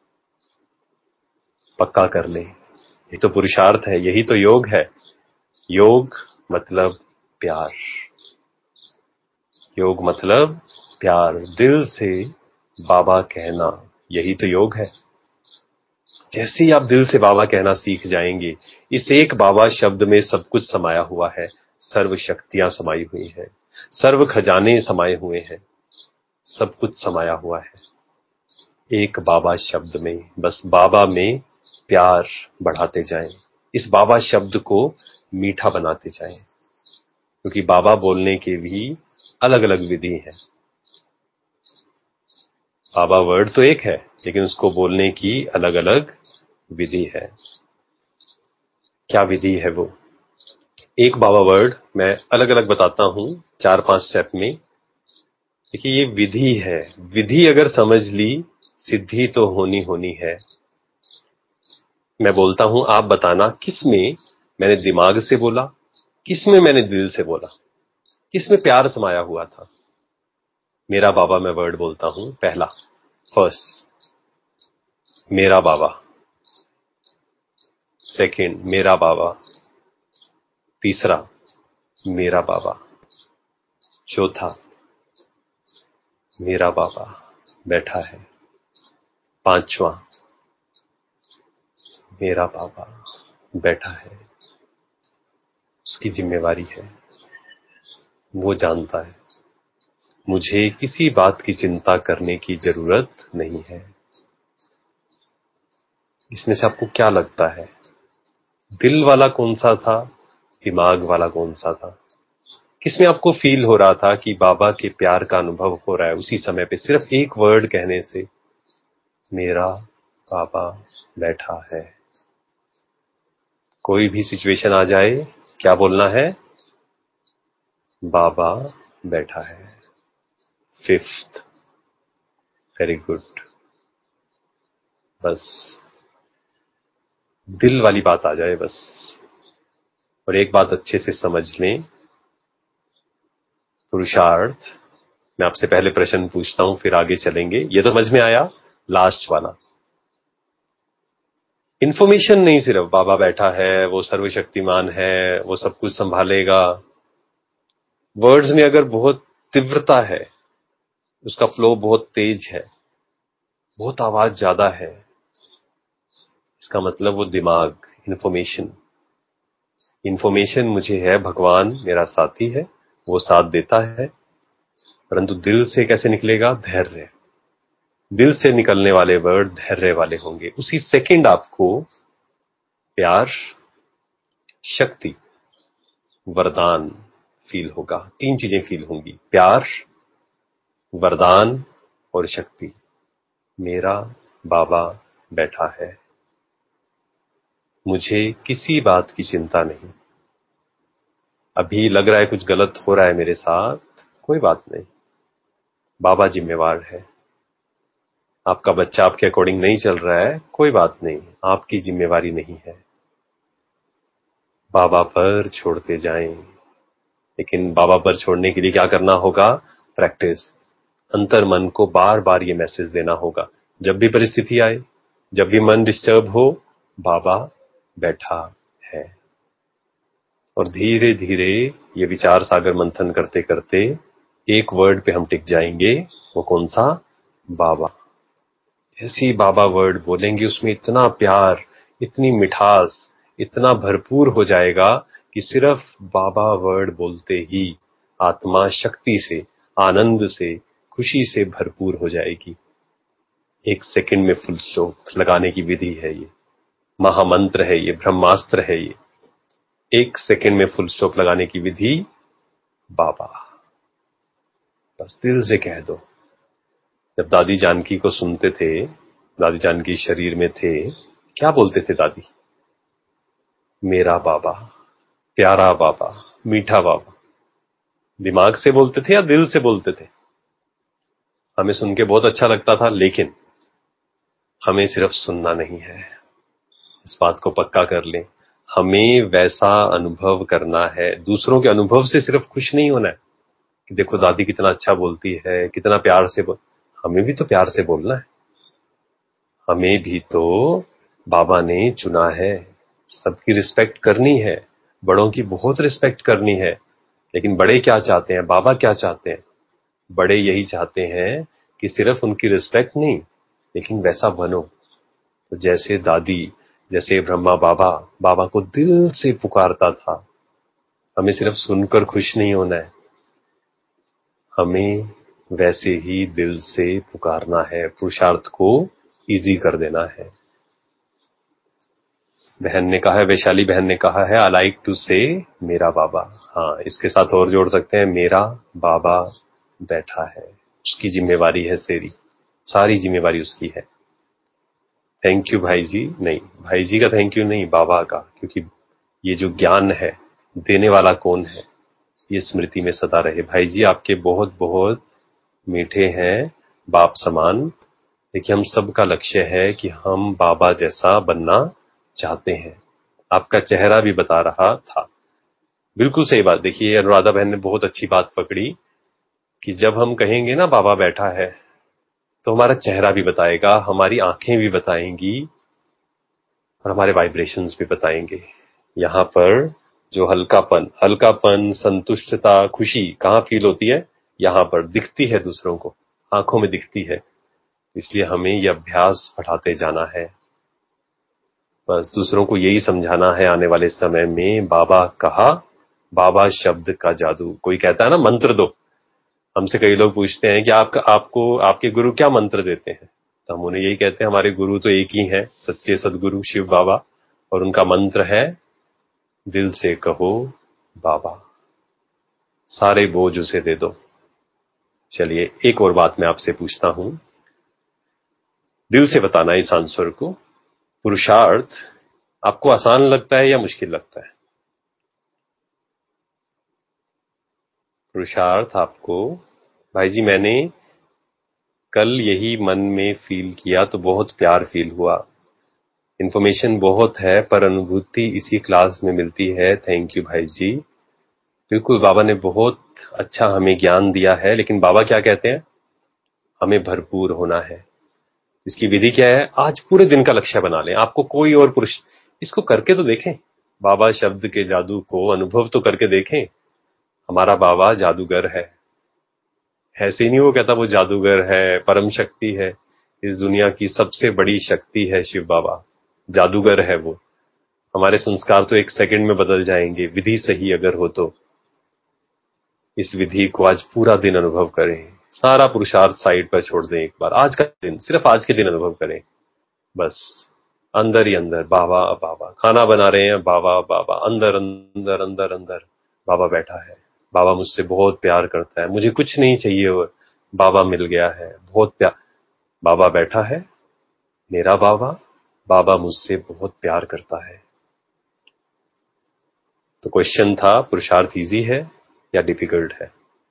Speaker 1: पक्का कर ले, ये तो पुरुषार्थ है, यही तो योग है। योग मतलब प्यार। योग मतलब प्यार, दिल से बाबा कहना, यही तो योग है। जैसे ही आप दिल से बाबा कहना सीख जाएंगे, इस एक बाबा शब्द में सब कुछ समाया हुआ है। सर्व शक्तियां समाई हुई हैं, सर्व खजाने समाये हुए हैं, सब कुछ समाया हुआ है एक बाबा शब्द में। बस बाबा में प्यार बढ़ाते जाएं, इस बाबा शब्द को मीठा बनाते जाएं, क्योंकि बाबा बोलने के भी अलग अलग विधि है। बाबा वर्ड तो एक है, लेकिन उसको बोलने की अलग अलग विधि है। क्या विधि है वो? एक बाबा वर्ड मैं अलग अलग बताता हूं 4-5 स्टेप में। देखिए ये विधि है, विधि अगर समझ ली, सिद्धि तो होनी होनी है। मैं बोलता हूं, आप बताना किस में मैंने दिमाग से बोला, किस में मैंने दिल से बोला, किस में प्यार समाया हुआ था। मेरा बाबा मैं वर्ड बोलता हूं, पहला, फर्स्ट मेरा बाबा। सेकंड मेरा बाबा। तीसरा मेरा बाबा। चौथा मेरा बाबा बैठा है। पांचवा मेरा बाबा बैठा है, उसकी जिम्मेवारी है, वो जानता है, मुझे किसी बात की चिंता करने की जरूरत नहीं है। इसमें से आपको क्या लगता है, दिल वाला कौन सा था, दिमाग वाला कौन सा था? किसमें आपको फील हो रहा था कि बाबा के प्यार का अनुभव हो रहा है उसी समय पे, सिर्फ एक वर्ड कहने से? मेरा बाबा बैठा है। कोई भी सिचुएशन आ जाए, क्या बोलना है? बाबा बैठा है। Fifth, very good. बस दिल वाली बात आ जाए बस। और एक बात अच्छे से समझ लें, पुरुषार्थ। मैं आपसे पहले प्रश्न पूछता हूं, फिर आगे चलेंगे। ये तो समझ में आया, लास्ट वाला। इन्फॉर्मेशन नहीं, सिर्फ बाबा बैठा है, वो सर्वशक्तिमान है, वो सब कुछ संभालेगा। वर्ड्स में अगर बहुत तीव्रता है, उसका फ्लो बहुत तेज है, बहुत आवाज ज्यादा है, इसका मतलब वो दिमाग, इन्फॉर्मेशन। इन्फॉर्मेशन मुझे है, भगवान मेरा साथी है, वो साथ देता है, परंतु दिल से कैसे निकलेगा? धैर्य। दिल से निकलने वाले वर्ड धैर्य वाले होंगे। उसी सेकंड आपको प्यार, शक्ति, वरदान फील होगा। 3 चीजें फील होंगी, प्यार, वरदान और शक्ति। मेरा बाबा बैठा है, मुझे किसी बात की चिंता नहीं। अभी लग रहा है कुछ गलत हो रहा है मेरे साथ, कोई बात नहीं, बाबा जिम्मेवार है। आपका बच्चा आपके अकॉर्डिंग नहीं चल रहा है, कोई बात नहीं, आपकी जिम्मेवारी नहीं है। बाबा पर छोड़ते जाएं। लेकिन बाबा पर छोड़ने के लिए क्या करना होगा? प्रैक्टिस। अंतर मन को बार बार ये मैसेज देना होगा, जब भी परिस्थिति आए, जब भी मन डिस्टर्ब हो, बाबा बैठा है। और धीरे धीरे ये विचार सागर मंथन करते करते एक वर्ड पे हम टिक जाएंगे। वो कौन सा? बाबा। जैसे ही बाबा वर्ड बोलेंगे उसमें इतना प्यार, इतनी मिठास, इतना भरपूर हो जाएगा कि सिर्फ बाबा वर्ड बोलते ही आत्मा शक्ति से, आनंद से, खुशी से भरपूर हो जाएगी। 1 सेकंड में फुल स्टॉप लगाने की विधि है ये, महामंत्र है ये, ब्रह्मास्त्र है ये। 1 सेकंड में फुल स्टॉप लगाने की विधि, बाबा। बस दिल से कह दो। जब दादी जानकी को सुनते थे, दादी जानकी शरीर में थे, क्या बोलते थे दादी? मेरा बाबा, प्यारा बाबा, मीठा बाबा। दिमाग से बोलते थे या दिल से बोलते थे? हमें सुन के बहुत अच्छा लगता था, लेकिन हमें सिर्फ सुनना नहीं है, इस बात को पक्का कर लें। हमें वैसा अनुभव करना है, दूसरों के अनुभव से सिर्फ खुश नहीं होना है कि देखो दादी कितना अच्छा बोलती है, कितना प्यार से हमें भी तो प्यार से बोलना है। हमें भी तो बाबा ने चुना है, सबकी रिस्पेक्ट करनी है, बड़ों की बहुत रिस्पेक्ट करनी है। लेकिन बड़े क्या चाहते हैं, बाबा क्या चाहते हैं? बड़े यही चाहते हैं कि सिर्फ उनकी रिस्पेक्ट नहीं, लेकिन वैसा बनो। तो जैसे दादी, जैसे ब्रह्मा बाबा बाबा को दिल से पुकारता था, हमें सिर्फ सुनकर खुश नहीं होना है, हमें वैसे ही दिल से पुकारना है, पुरुषार्थ को इजी कर देना है। बहन ने कहा है, वैशाली बहन ने कहा है, आई लाइक टू से मेरा बाबा। हाँ, इसके साथ और जोड़ सकते हैं, मेरा बाबा बैठा है, उसकी जिम्मेवारी है सारी जिम्मेवारी उसकी है। थैंक यू भाई जी नहीं, भाई जी का थैंक यू नहीं, बाबा का, क्योंकि ये जो ज्ञान है देने वाला कौन है, ये स्मृति में सदा रहे। भाई जी आपके बहुत बहुत मीठे हैं, बाप समान। देखिए, हम सबका लक्ष्य है कि हम बाबा जैसा बनना चाहते हैं। आपका चेहरा भी बता रहा था। बिल्कुल सही बात। देखिए, अनुराधा बहन ने बहुत अच्छी बात पकड़ी कि जब हम कहेंगे ना बाबा बैठा है, तो हमारा चेहरा भी बताएगा, हमारी आंखें भी बताएंगी और हमारे वाइब्रेशंस भी बताएंगे। यहाँ पर जो हल्कापन, संतुष्टता, खुशी कहाँ फील होती है? यहाँ पर दिखती है, दूसरों को आंखों में दिखती है। इसलिए हमें यह अभ्यास बढ़ाते जाना है। बस दूसरों को यही समझाना है आने वाले समय में, बाबा कहा, बाबा शब्द का जादू। कोई कहता है ना मंत्र दो, हमसे कई लोग पूछते हैं कि आपको आपके गुरु क्या मंत्र देते हैं? तो हम उन्हें यही कहते हैं, हमारे गुरु तो एक ही हैं, सच्चे सदगुरु शिव बाबा, और उनका मंत्र है, दिल से कहो बाबा, सारे बोझ उसे दे दो। चलिए, एक और बात मैं आपसे पूछता हूं, दिल से बताना इस आंसर को। पुरुषार्थ आपको आसान लगता है या मुश्किल लगता है? पुरुषार्थ आपको, भाई जी मैंने कल यही मन में फील किया तो बहुत प्यार फील हुआ। इन्फॉर्मेशन बहुत है पर अनुभूति इसी क्लास में मिलती है। थैंक यू भाई जी। बिल्कुल, बाबा ने बहुत अच्छा हमें ज्ञान दिया है, लेकिन बाबा क्या कहते हैं? हमें भरपूर होना है। इसकी विधि क्या है? आज पूरे दिन का लक्ष्य बना लें। आपको कोई और पुरुष, इसको करके तो देखें, बाबा शब्द के जादू को अनुभव तो करके देखें। हमारा बाबा जादूगर है, ऐसे ही नहीं वो कहता वो जादूगर है, परम शक्ति है, इस दुनिया की सबसे बड़ी शक्ति है शिव बाबा, जादूगर है वो। हमारे संस्कार तो 1 सेकंड में बदल जाएंगे, विधि सही अगर हो तो। इस विधि को आज पूरा दिन अनुभव करें, सारा पुरुषार्थ साइड पर छोड़ दें, एक बार आज का दिन, सिर्फ आज के दिन अनुभव करें। बस अंदर ही अंदर बाबा बाबा, खाना बना रहे हैं बाबा बाबा, अंदर अंदर अंदर अंदर बाबा बैठा है। बाबा मुझसे बहुत प्यार करता है, मुझे कुछ नहीं चाहिए, वो बाबा मिल गया है, बहुत प्यार। बाबा बैठा है, मेरा बाबा, बाबा मुझसे बहुत प्यार करता है। तो क्वेश्चन था, पुरुषार्थ इजी है या डिफिकल्ट है,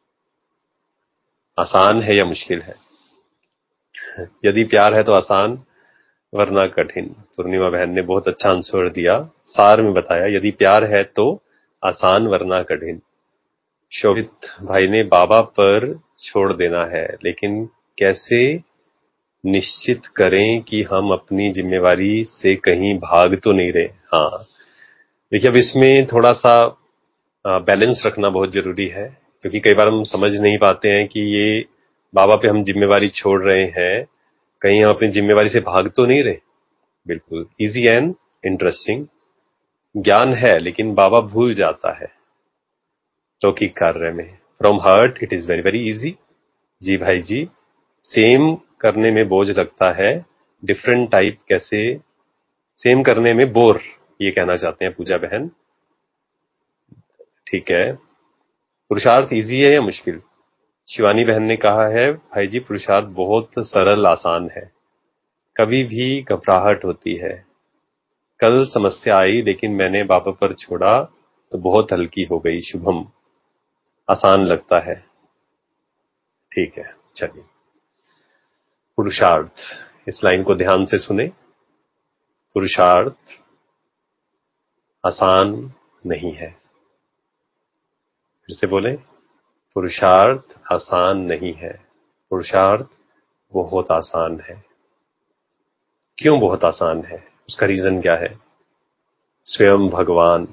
Speaker 1: आसान है या मुश्किल है? यदि प्यार है तो आसान, वरना कठिन। पूर्णिमा बहन ने बहुत अच्छा आंसर दिया, सार में बताया, यदि प्यार है तो आसान वरना कठिन। शोभित भाई ने बाबा पर छोड़ देना है, लेकिन कैसे निश्चित करें कि हम अपनी जिम्मेवारी से कहीं भाग तो नहीं रहे? हाँ, देखिए अब इसमें थोड़ा सा बैलेंस रखना बहुत जरूरी है, क्योंकि कई बार हम समझ नहीं पाते हैं कि ये बाबा पे हम जिम्मेवारी छोड़ रहे हैं, कहीं हम अपनी जिम्मेवारी से भाग तो नहीं रहे। बिल्कुल इजी एंड इंटरेस्टिंग। ज्ञान है लेकिन बाबा भूल जाता है लौकिक कार्य में। From heart it is very very easy. जी भाई जी, सेम करने में बोझ लगता है, डिफरेंट टाइप कैसे, सेम करने में बोर, ये कहना चाहते हैं पूजा बहन। ठीक है, पुरुषार्थ इजी है या मुश्किल? शिवानी बहन ने कहा है, भाई जी पुरुषार्थ बहुत सरल आसान है, कभी भी घबराहट होती है। कल समस्या आई लेकिन मैंने बाबा पर छोड़ा तो बहुत हल्की हो गई। शुभम, आसान लगता है। ठीक है, चलिए। पुरुषार्थ, इस लाइन को ध्यान से सुने। पुरुषार्थ आसान नहीं है। फिर से बोलें, पुरुषार्थ आसान नहीं है, पुरुषार्थ बहुत आसान है। क्यों बहुत आसान है? उसका रीजन क्या है? स्वयं भगवान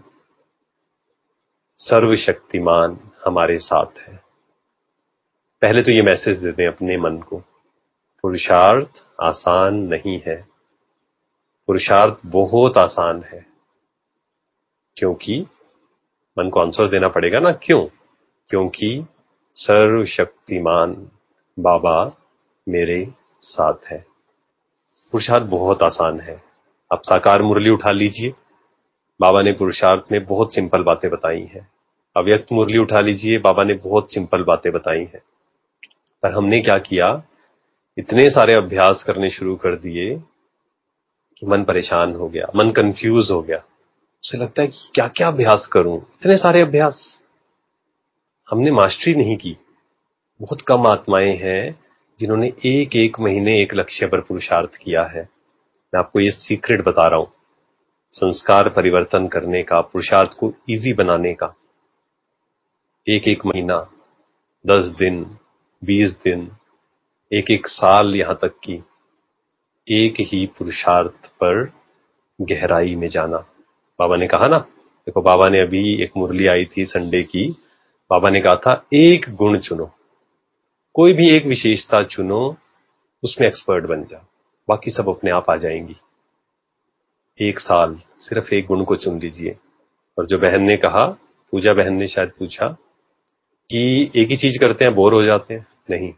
Speaker 1: सर्वशक्तिमान हमारे साथ है। पहले तो ये मैसेज दे दें अपने मन को, पुरुषार्थ आसान नहीं है, पुरुषार्थ बहुत आसान है। क्योंकि मन को आंसर देना पड़ेगा ना, क्यों? क्योंकि सर्वशक्तिमान बाबा मेरे साथ है। पुरुषार्थ बहुत आसान है। आप साकार मुरली उठा लीजिए, बाबा ने पुरुषार्थ में बहुत सिंपल बातें बताई हैं। अव्यक्त मुरली उठा लीजिए, बाबा ने बहुत सिंपल बातें बताई हैं। पर हमने क्या किया, इतने सारे अभ्यास करने शुरू कर दिए कि मन परेशान हो गया, मन कंफ्यूज हो गया। उसे लगता है कि क्या क्या अभ्यास करूं, इतने सारे अभ्यास। हमने मास्टरी नहीं की। बहुत कम आत्माएं हैं जिन्होंने एक एक महीने एक लक्ष्य पर पुरुषार्थ किया है। मैं आपको ये सीक्रेट बता रहा हूं, संस्कार परिवर्तन करने का, पुरुषार्थ को इजी बनाने का। एक एक महीना, 10 दिन, 20 दिन, एक एक साल, यहां तक कि एक ही पुरुषार्थ पर गहराई में जाना। बाबा ने कहा ना, देखो बाबा ने अभी एक मुरली आई थी संडे की, बाबा ने कहा था एक गुण चुनो, कोई भी एक विशेषता चुनो, उसमें एक्सपर्ट बन जाओ, बाकी सब अपने आप आ जाएंगी। एक साल सिर्फ एक गुण को चुन लीजिए। और जो बहन ने कहा, पूजा बहन ने शायद पूछा कि एक ही चीज करते हैं बोर हो जाते हैं, नहीं।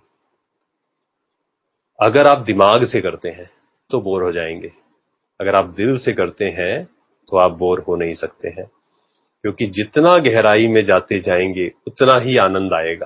Speaker 1: अगर आप दिमाग से करते हैं तो बोर हो जाएंगे, अगर आप दिल से करते हैं तो आप बोर हो नहीं सकते हैं, क्योंकि जितना गहराई में जाते जाएंगे उतना ही आनंद आएगा।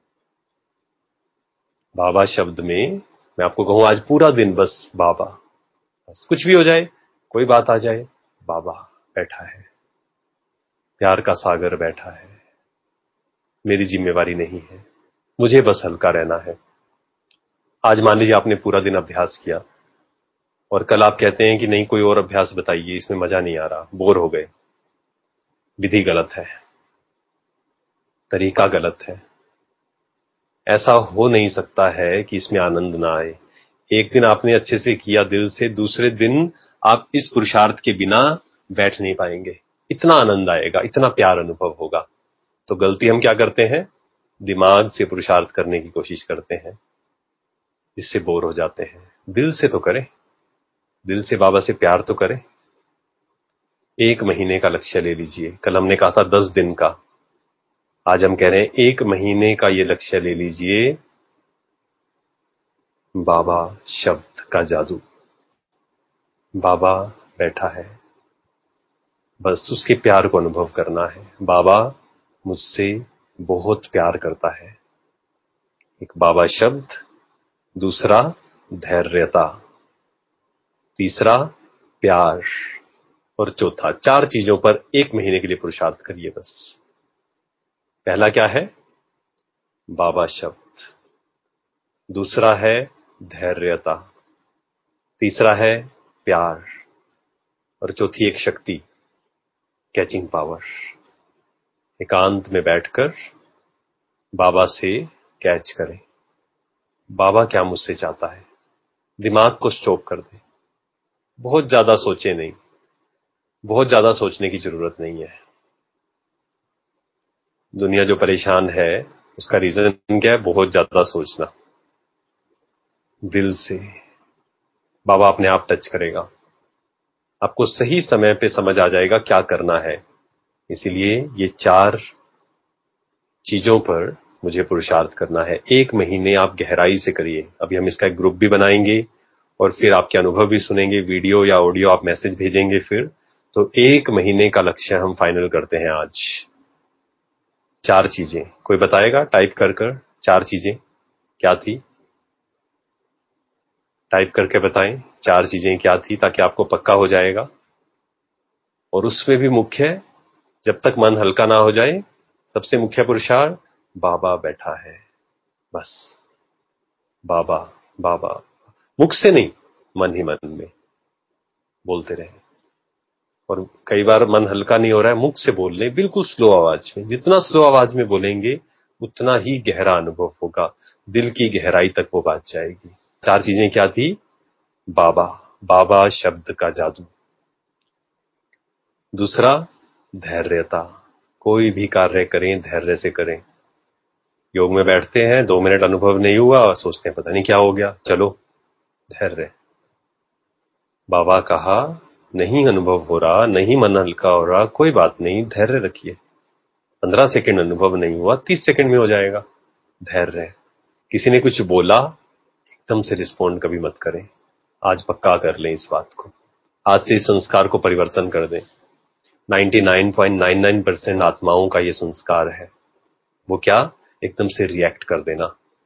Speaker 1: बाबा शब्द में मैं आपको कहूं, आज पूरा दिन बस बाबा, बस कुछ भी हो जाए, कोई बात आ जाए, बाबा बैठा है, प्यार का सागर बैठा है, मेरी जिम्मेवारी नहीं है, मुझे बस हल्का रहना है। आज मान लीजिए आपने पूरा दिन अभ्यास किया और कल आप कहते हैं कि नहीं कोई और अभ्यास बताइए, इसमें मजा नहीं आ रहा, बोर हो गए। विधि गलत है, तरीका गलत है। ऐसा हो नहीं सकता है कि इसमें आनंद ना आए। एक दिन आपने अच्छे से किया दिल से, दूसरे दिन आप इस पुरुषार्थ के बिना बैठ नहीं पाएंगे। इतना आनंद आएगा, इतना प्यार अनुभव होगा। तो गलती हम क्या करते हैं, दिमाग से पुरुषार्थ करने की कोशिश करते हैं, इससे बोर हो जाते हैं। दिल से तो करें, दिल से बाबा से प्यार तो करें। एक महीने का लक्ष्य ले लीजिए, कल हमने कहा था 10 दिन का, आज हम कह रहे हैं एक महीने का ये लक्ष्य ले लीजिए। बाबा शब्द का जादू। बाबा बैठा है, बस उसके प्यार को अनुभव करना है। बाबा मुझसे बहुत प्यार करता है। एक बाबा शब्द, दूसरा धैर्यता, तीसरा प्यार और चौथा, 4 चीजों पर 1 महीने के लिए पुरुषार्थ करिए बस। पहला क्या है? बाबा शब्द। दूसरा है धैर्यता, तीसरा है प्यार और चौथी एक शक्ति, कैचिंग पावर। एकांत में बैठकर बाबा से कैच करें, बाबा क्या मुझसे चाहता है। दिमाग को स्टॉप कर दें, बहुत ज्यादा सोचे नहीं, बहुत ज्यादा सोचने की जरूरत नहीं है। दुनिया जो परेशान है उसका रीजन क्या है? बहुत ज्यादा सोचना। दिल से बाबा अपने आप टच करेगा, आपको सही समय पे समझ आ जाएगा क्या करना है। इसीलिए ये 4 चीजों पर मुझे पुरुषार्थ करना है। 1 महीने आप गहराई से करिए। अभी हम इसका एक ग्रुप भी बनाएंगे और फिर आपके अनुभव भी सुनेंगे, वीडियो या ऑडियो आप मैसेज भेजेंगे फिर। तो 1 महीने का लक्ष्य हम फाइनल करते हैं आज। 4 चीजें कोई बताएगा टाइप कर 4 चीजें क्या थी? टाइप करके बताएं 4 चीजें क्या थी, ताकि आपको पक्का हो जाएगा। और उसमें भी मुख्य, जब तक मन हल्का ना हो जाए, सबसे मुख्य पुरुषार्थ बाबा बैठा है। बस बाबा बाबा, मुख से नहीं, मन ही मन में बोलते रहे। और कई बार मन हल्का नहीं हो रहा है, मुख से बोल लें, बिल्कुल स्लो आवाज में। जितना स्लो आवाज में बोलेंगे उतना ही गहरा अनुभव होगा, दिल की गहराई तक वो बात जाएगी। 4 चीजें क्या थी? बाबा, बाबा शब्द का जादू। दूसरा धैर्यता, कोई भी कार्य करें धैर्य से करें। योग में बैठते हैं, 2 मिनट अनुभव नहीं हुआ, सोचते हैं पता नहीं क्या हो गया, चलो धैर्य। बाबा कहा नहीं अनुभव हो रहा, नहीं मन हल्का हो रहा, कोई बात नहीं, धैर्य रखिए। 15 सेकंड अनुभव नहीं हुआ, 30 सेकंड में हो जाएगा। धैर्य। किसी ने कुछ बोला, एकदम से रिस्पॉन्ड कभी मत करें। आज पक्का कर लें इस बात को, आज से इस संस्कार को परिवर्तन कर दें। 99.99% आत्माओं का ये संस्कार है। वो क्या? एकदम से रिएक्ट कर देना।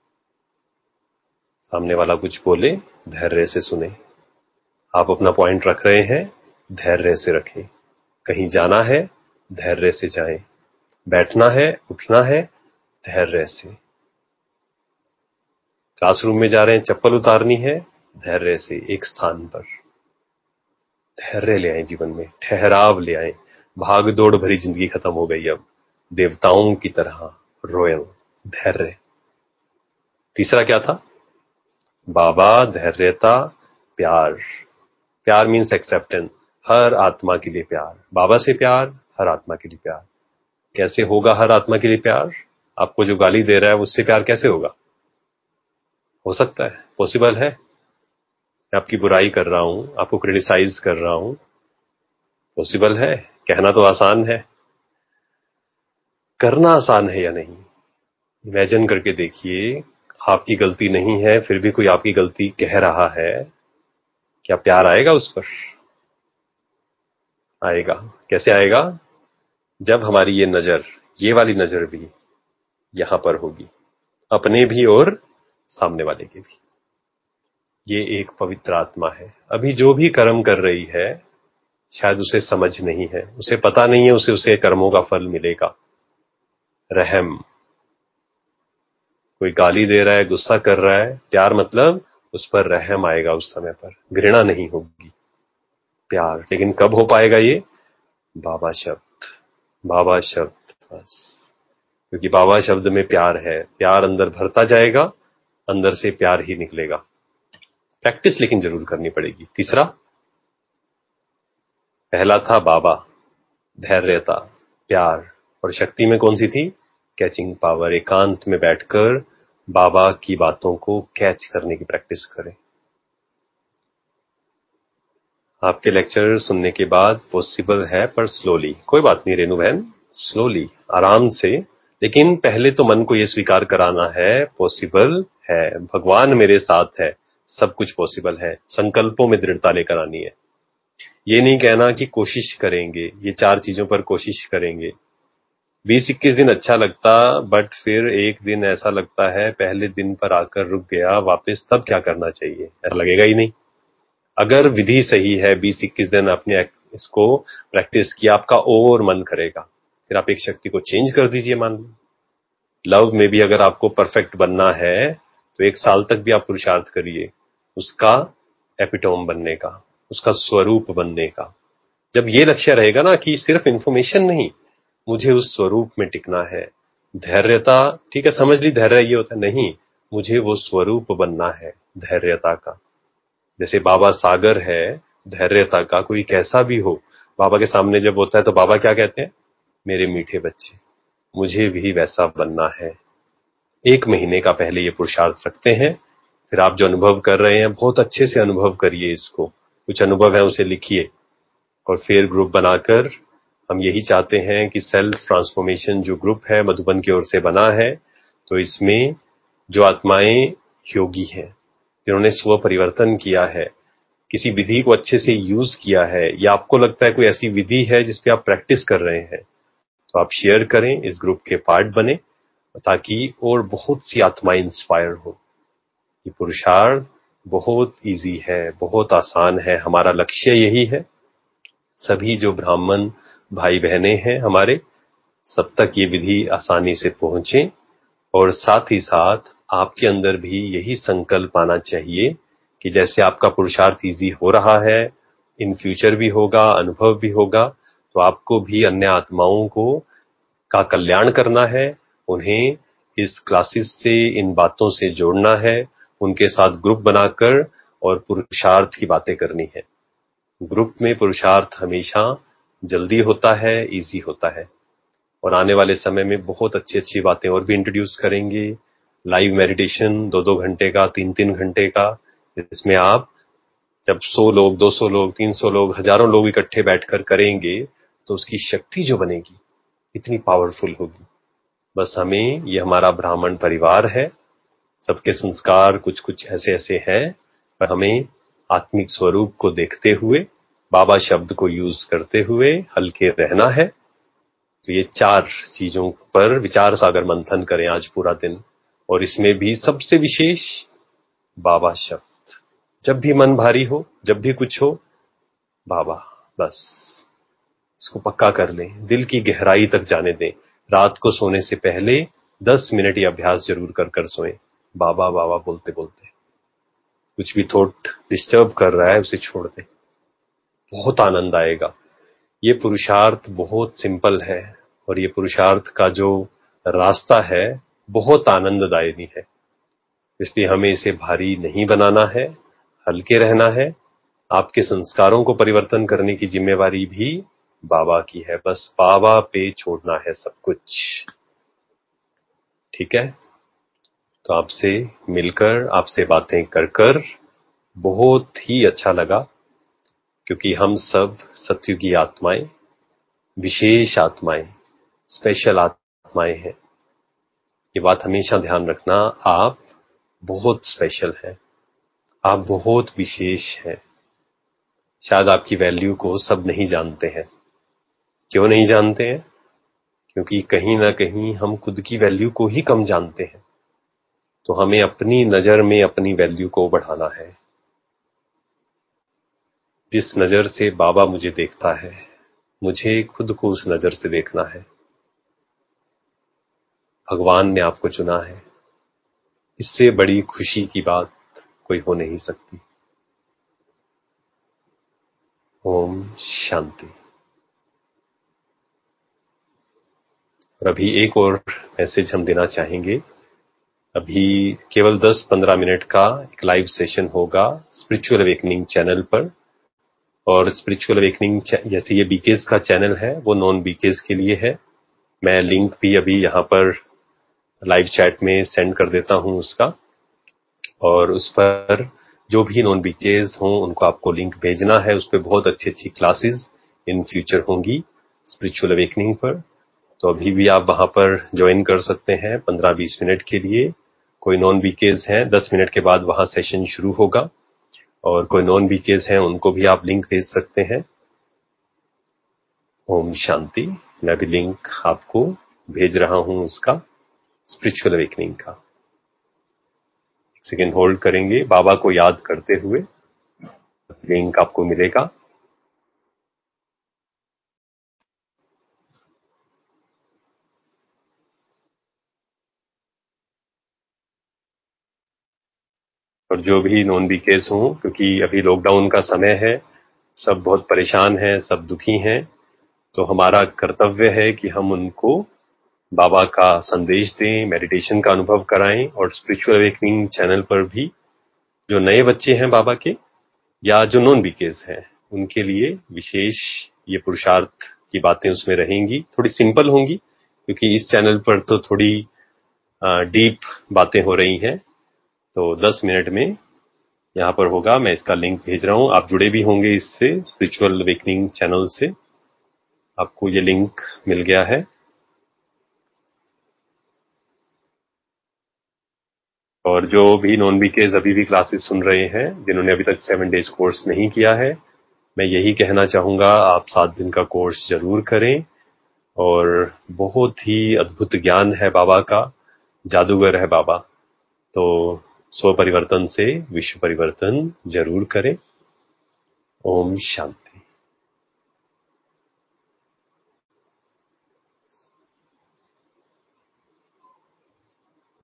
Speaker 1: सामने वाला कुछ बोले, धैर्य से सुने। आप अपना पॉइंट रख रहे हैं, धैर्य से रखें। कहीं जाना है, धैर्य से जाएं। बैठना है, उठना है, धैर्य से। क्लासरूम में जा रहे हैं, चप्पल उतारनी है, धैर्य से एक स्थान पर। धैर्य ले आए जीवन में, ठहराव ले आए। भाग दौड़ भरी जिंदगी खत्म हो गई अब, देवताओं की तरह रॉयल धैर्य। तीसरा क्या था? बाबा, धैर्यता, प्यार। प्यार मीन्स एक्सेप्टेंस, हर आत्मा के लिए प्यार। बाबा से प्यार, हर आत्मा के लिए प्यार। कैसे होगा हर आत्मा के लिए प्यार? आपको जो गाली दे रहा है उससे प्यार कैसे होगा? हो सकता है? पॉसिबल है? मैं आपकी बुराई कर रहा हूं, आपको क्रिटिसाइज कर रहा हूं, पॉसिबल है? कहना तो आसान है, करना आसान है या नहीं? इमेजिन करके देखिए, आपकी गलती नहीं है फिर भी कोई आपकी गलती कह रहा है, क्या प्यार आएगा उस पर? आएगा। कैसे आएगा? जब हमारी ये नजर, ये वाली नजर भी यहां पर होगी, अपने भी और सामने वाले के भी। ये एक पवित्र आत्मा है, अभी जो भी कर्म कर रही है शायद उसे समझ नहीं है, उसे पता नहीं है उसे कर्मों का फल मिलेगा। रहम। कोई गाली दे रहा है, गुस्सा कर रहा है, प्यार मतलब उस पर रहम आएगा, उस समय पर घृणा नहीं होगी, प्यार। लेकिन कब हो पाएगा ये? बाबा शब्द, बाबा शब्द बस। क्योंकि बाबा शब्द में प्यार है, प्यार अंदर भरता जाएगा, अंदर से प्यार ही निकलेगा। प्रैक्टिस लेकिन जरूर करनी पड़ेगी। तीसरा, पहला था बाबा, धैर्यता, प्यार, और शक्ति में कौन सी थी? Catching power. एकांत में बैठकर बाबा की बातों को कैच करने की प्रैक्टिस करें। आपके लेक्चर सुनने के बाद पॉसिबल है, पर स्लोली। कोई बात नहीं रेनू बहन, स्लोली, आराम से, लेकिन पहले तो मन को ये स्वीकार कराना है, पॉसिबल है, भगवान मेरे साथ है, सब कुछ पॉसिबल है। संकल्पों में दृढ़ता लेकर आनी है। ये नहीं कहना कि कोशिश करेंगे, ये 4 चीजों पर कोशिश करेंगे। 20-21 दिन अच्छा लगता, बट फिर एक दिन ऐसा लगता है पहले दिन पर आकर रुक गया, वापस तब क्या करना चाहिए, ऐसा लगेगा ही नहीं। अगर विधि सही है, 20-21 दिन आपने इसको प्रैक्टिस किया, आपका और मन करेगा, फिर आप एक शक्ति को चेंज कर दीजिए। मान लो लव में भी अगर आपको परफेक्ट बनना है तो 1 साल तक भी आप पुरुषार्थ करिए उसका एपिटोम बनने का, उसका स्वरूप बनने का। जब ये लक्ष्य रहेगा ना कि सिर्फ इंफॉर्मेशन नहीं, मुझे उस स्वरूप में टिकना है। धैर्यता, ठीक है, समझ ली धैर्य ये होता है, नहीं, मुझे वो स्वरूप बनना है धैर्यता का। जैसे बाबा सागर है धैर्यता का, कोई कैसा भी हो, बाबा के सामने जब होता है तो बाबा क्या कहते हैं, मेरे मीठे बच्चे, मुझे भी वैसा बनना है। 1 महीने का पहले ये पुरुषार्थ रखते हैं, फिर आप जो अनुभव कर रहे हैं बहुत अच्छे से अनुभव करिए इसको, कुछ अनुभव है उसे लिखिए, और फिर ग्रुप बनाकर हम यही चाहते हैं कि सेल्फ ट्रांसफॉर्मेशन जो ग्रुप है मधुबन की ओर से बना है, तो इसमें जो आत्माएं योगी हैं, जिन्होंने स्व परिवर्तन किया है, किसी विधि को अच्छे से यूज किया है, या आपको लगता है कोई ऐसी विधि है जिसपे आप प्रैक्टिस कर रहे हैं, तो आप शेयर करें, इस ग्रुप के पार्ट बने, ताकि और बहुत सी आत्माएं इंस्पायर हो। ये पुरुषार्थ बहुत इजी है, बहुत आसान है, हमारा लक्ष्य यही है। सभी जो ब्राह्मण भाई बहनें हैं हमारे, सब तक ये विधि आसानी से पहुंचे, और साथ ही साथ आपके अंदर भी यही संकल्प आना चाहिए कि जैसे आपका पुरुषार्थ इजी हो रहा है, इन फ्यूचर भी होगा, अनुभव भी होगा, तो आपको भी अन्य आत्माओं को का कल्याण करना है, उन्हें इस क्लासेस से, इन बातों से जोड़ना है, उनके साथ ग्रुप बनाकर और पुरुषार्थ की बातें करनी है। ग्रुप में पुरुषार्थ हमेशा जल्दी होता है, इजी होता है, और आने वाले समय में बहुत अच्छी अच्छी बातें और भी इंट्रोड्यूस करेंगे। लाइव मेडिटेशन 2-2 घंटे का, 3-3 घंटे का, इसमें आप जब 100 लोग, 200 लोग, 300 लोग, हजारों लोग इकट्ठे बैठकर करेंगे तो उसकी शक्ति जो बनेगी इतनी पावरफुल होगी। बस हमें, ये हमारा ब्राह्मण परिवार है, सबके संस्कार कुछ कुछ ऐसे ऐसे हैं, पर हमें आत्मिक स्वरूप को देखते हुए, बाबा शब्द को यूज करते हुए हल्के रहना है। तो ये 4 चीजों पर विचार सागर मंथन करें आज पूरा दिन, और इसमें भी सबसे विशेष बाबा शब्द। जब भी मन भारी हो, जब भी कुछ हो, बाबा, बस इसको पक्का कर लें, दिल की गहराई तक जाने दें। रात को सोने से पहले 10 मिनट ये अभ्यास जरूर कर कर सोएं, बाबा बाबा बोलते बोलते। कुछ भी थॉट डिस्टर्ब कर रहा है उसे छोड़ दें, बहुत आनंद आएगा। ये पुरुषार्थ बहुत सिंपल है, और ये पुरुषार्थ का जो रास्ता है बहुत आनंददायी है, इसलिए हमें इसे भारी नहीं बनाना है, हल्के रहना है। आपके संस्कारों को परिवर्तन करने की जिम्मेवारी भी बाबा की है, बस बाबा पे छोड़ना है सब कुछ। ठीक है, तो आपसे मिलकर, आपसे बातें कर कर बहुत ही अच्छा लगा, क्योंकि हम सब सत्युगी आत्माएं, विशेष आत्माएं, स्पेशल आत्माएं हैं। ये बात हमेशा ध्यान रखना, आप बहुत स्पेशल हैं, आप बहुत विशेष हैं। शायद आपकी वैल्यू को सब नहीं जानते हैं। क्यों नहीं जानते हैं? क्योंकि कहीं ना कहीं हम खुद की वैल्यू को ही कम जानते हैं। तो हमें अपनी नजर में अपनी वैल्यू को बढ़ाना है। जिस नजर से बाबा मुझे देखता है, मुझे खुद को उस नजर से देखना है। भगवान ने आपको चुना है, इससे बड़ी खुशी की बात कोई हो नहीं सकती। ओम शांति। और अभी एक और मैसेज हम देना चाहेंगे। अभी केवल 10-15 मिनट का एक लाइव सेशन होगा स्पिरिचुअल अवेकनिंग चैनल पर, और स्पिरिचुअल अवेकनिंग जैसे ये बीकेज का चैनल है वो नॉन बीकेज के लिए है। मैं लिंक भी अभी यहाँ पर लाइव चैट में सेंड कर देता हूँ उसका, और उस पर जो भी नॉन बीकेज हों उनको आपको लिंक भेजना है। उस पर बहुत अच्छी अच्छी क्लासेस इन फ्यूचर होंगी स्पिरिचुअल अवेकनिंग पर। तो अभी भी आप वहां पर ज्वाइन कर सकते हैं 15-20 मिनट के लिए। कोई नॉन वीकेज हैं 10 मिनट के बाद वहां सेशन शुरू होगा, और कोई नॉन वीकेज हैं उनको भी आप लिंक भेज सकते हैं। ओम शांति। मैं भी लिंक आपको भेज रहा हूं उसका, स्पिरिचुअल अवेकनिंग का। एक सेकेंड होल्ड करेंगे बाबा को याद करते हुए, लिंक आपको मिलेगा। और जो भी नॉन वीकेज हों, क्योंकि अभी लॉकडाउन का समय है, सब बहुत परेशान हैं, सब दुखी हैं, तो हमारा कर्तव्य है कि हम उनको बाबा का संदेश दें, मेडिटेशन का अनुभव कराएं। और स्पिरिचुअल अवेकनिंग चैनल पर भी जो नए बच्चे हैं बाबा के, या जो नॉन वीकेज हैं, उनके लिए विशेष ये पुरुषार्थ की बातें उसमें रहेंगी। थोड़ी सिंपल होंगी, क्योंकि इस चैनल पर तो थोड़ी डीप बातें हो रही हैं। तो 10 मिनट में यहाँ पर होगा। मैं इसका लिंक भेज रहा हूँ, आप जुड़े भी होंगे इससे, स्पिरिचुअल अवेकनिंग चैनल से। आपको ये लिंक मिल गया है। और जो भी नॉन वीकेज अभी भी क्लासेस सुन रहे हैं, जिन्होंने अभी तक 7 डेज कोर्स नहीं किया है, मैं यही कहना चाहूंगा, आप 7 दिन का कोर्स जरूर करें। और बहुत ही अद्भुत ज्ञान है बाबा का, जादूगर है बाबा। तो स्व परिवर्तन से विश्व परिवर्तन जरूर करें। ओम शांति।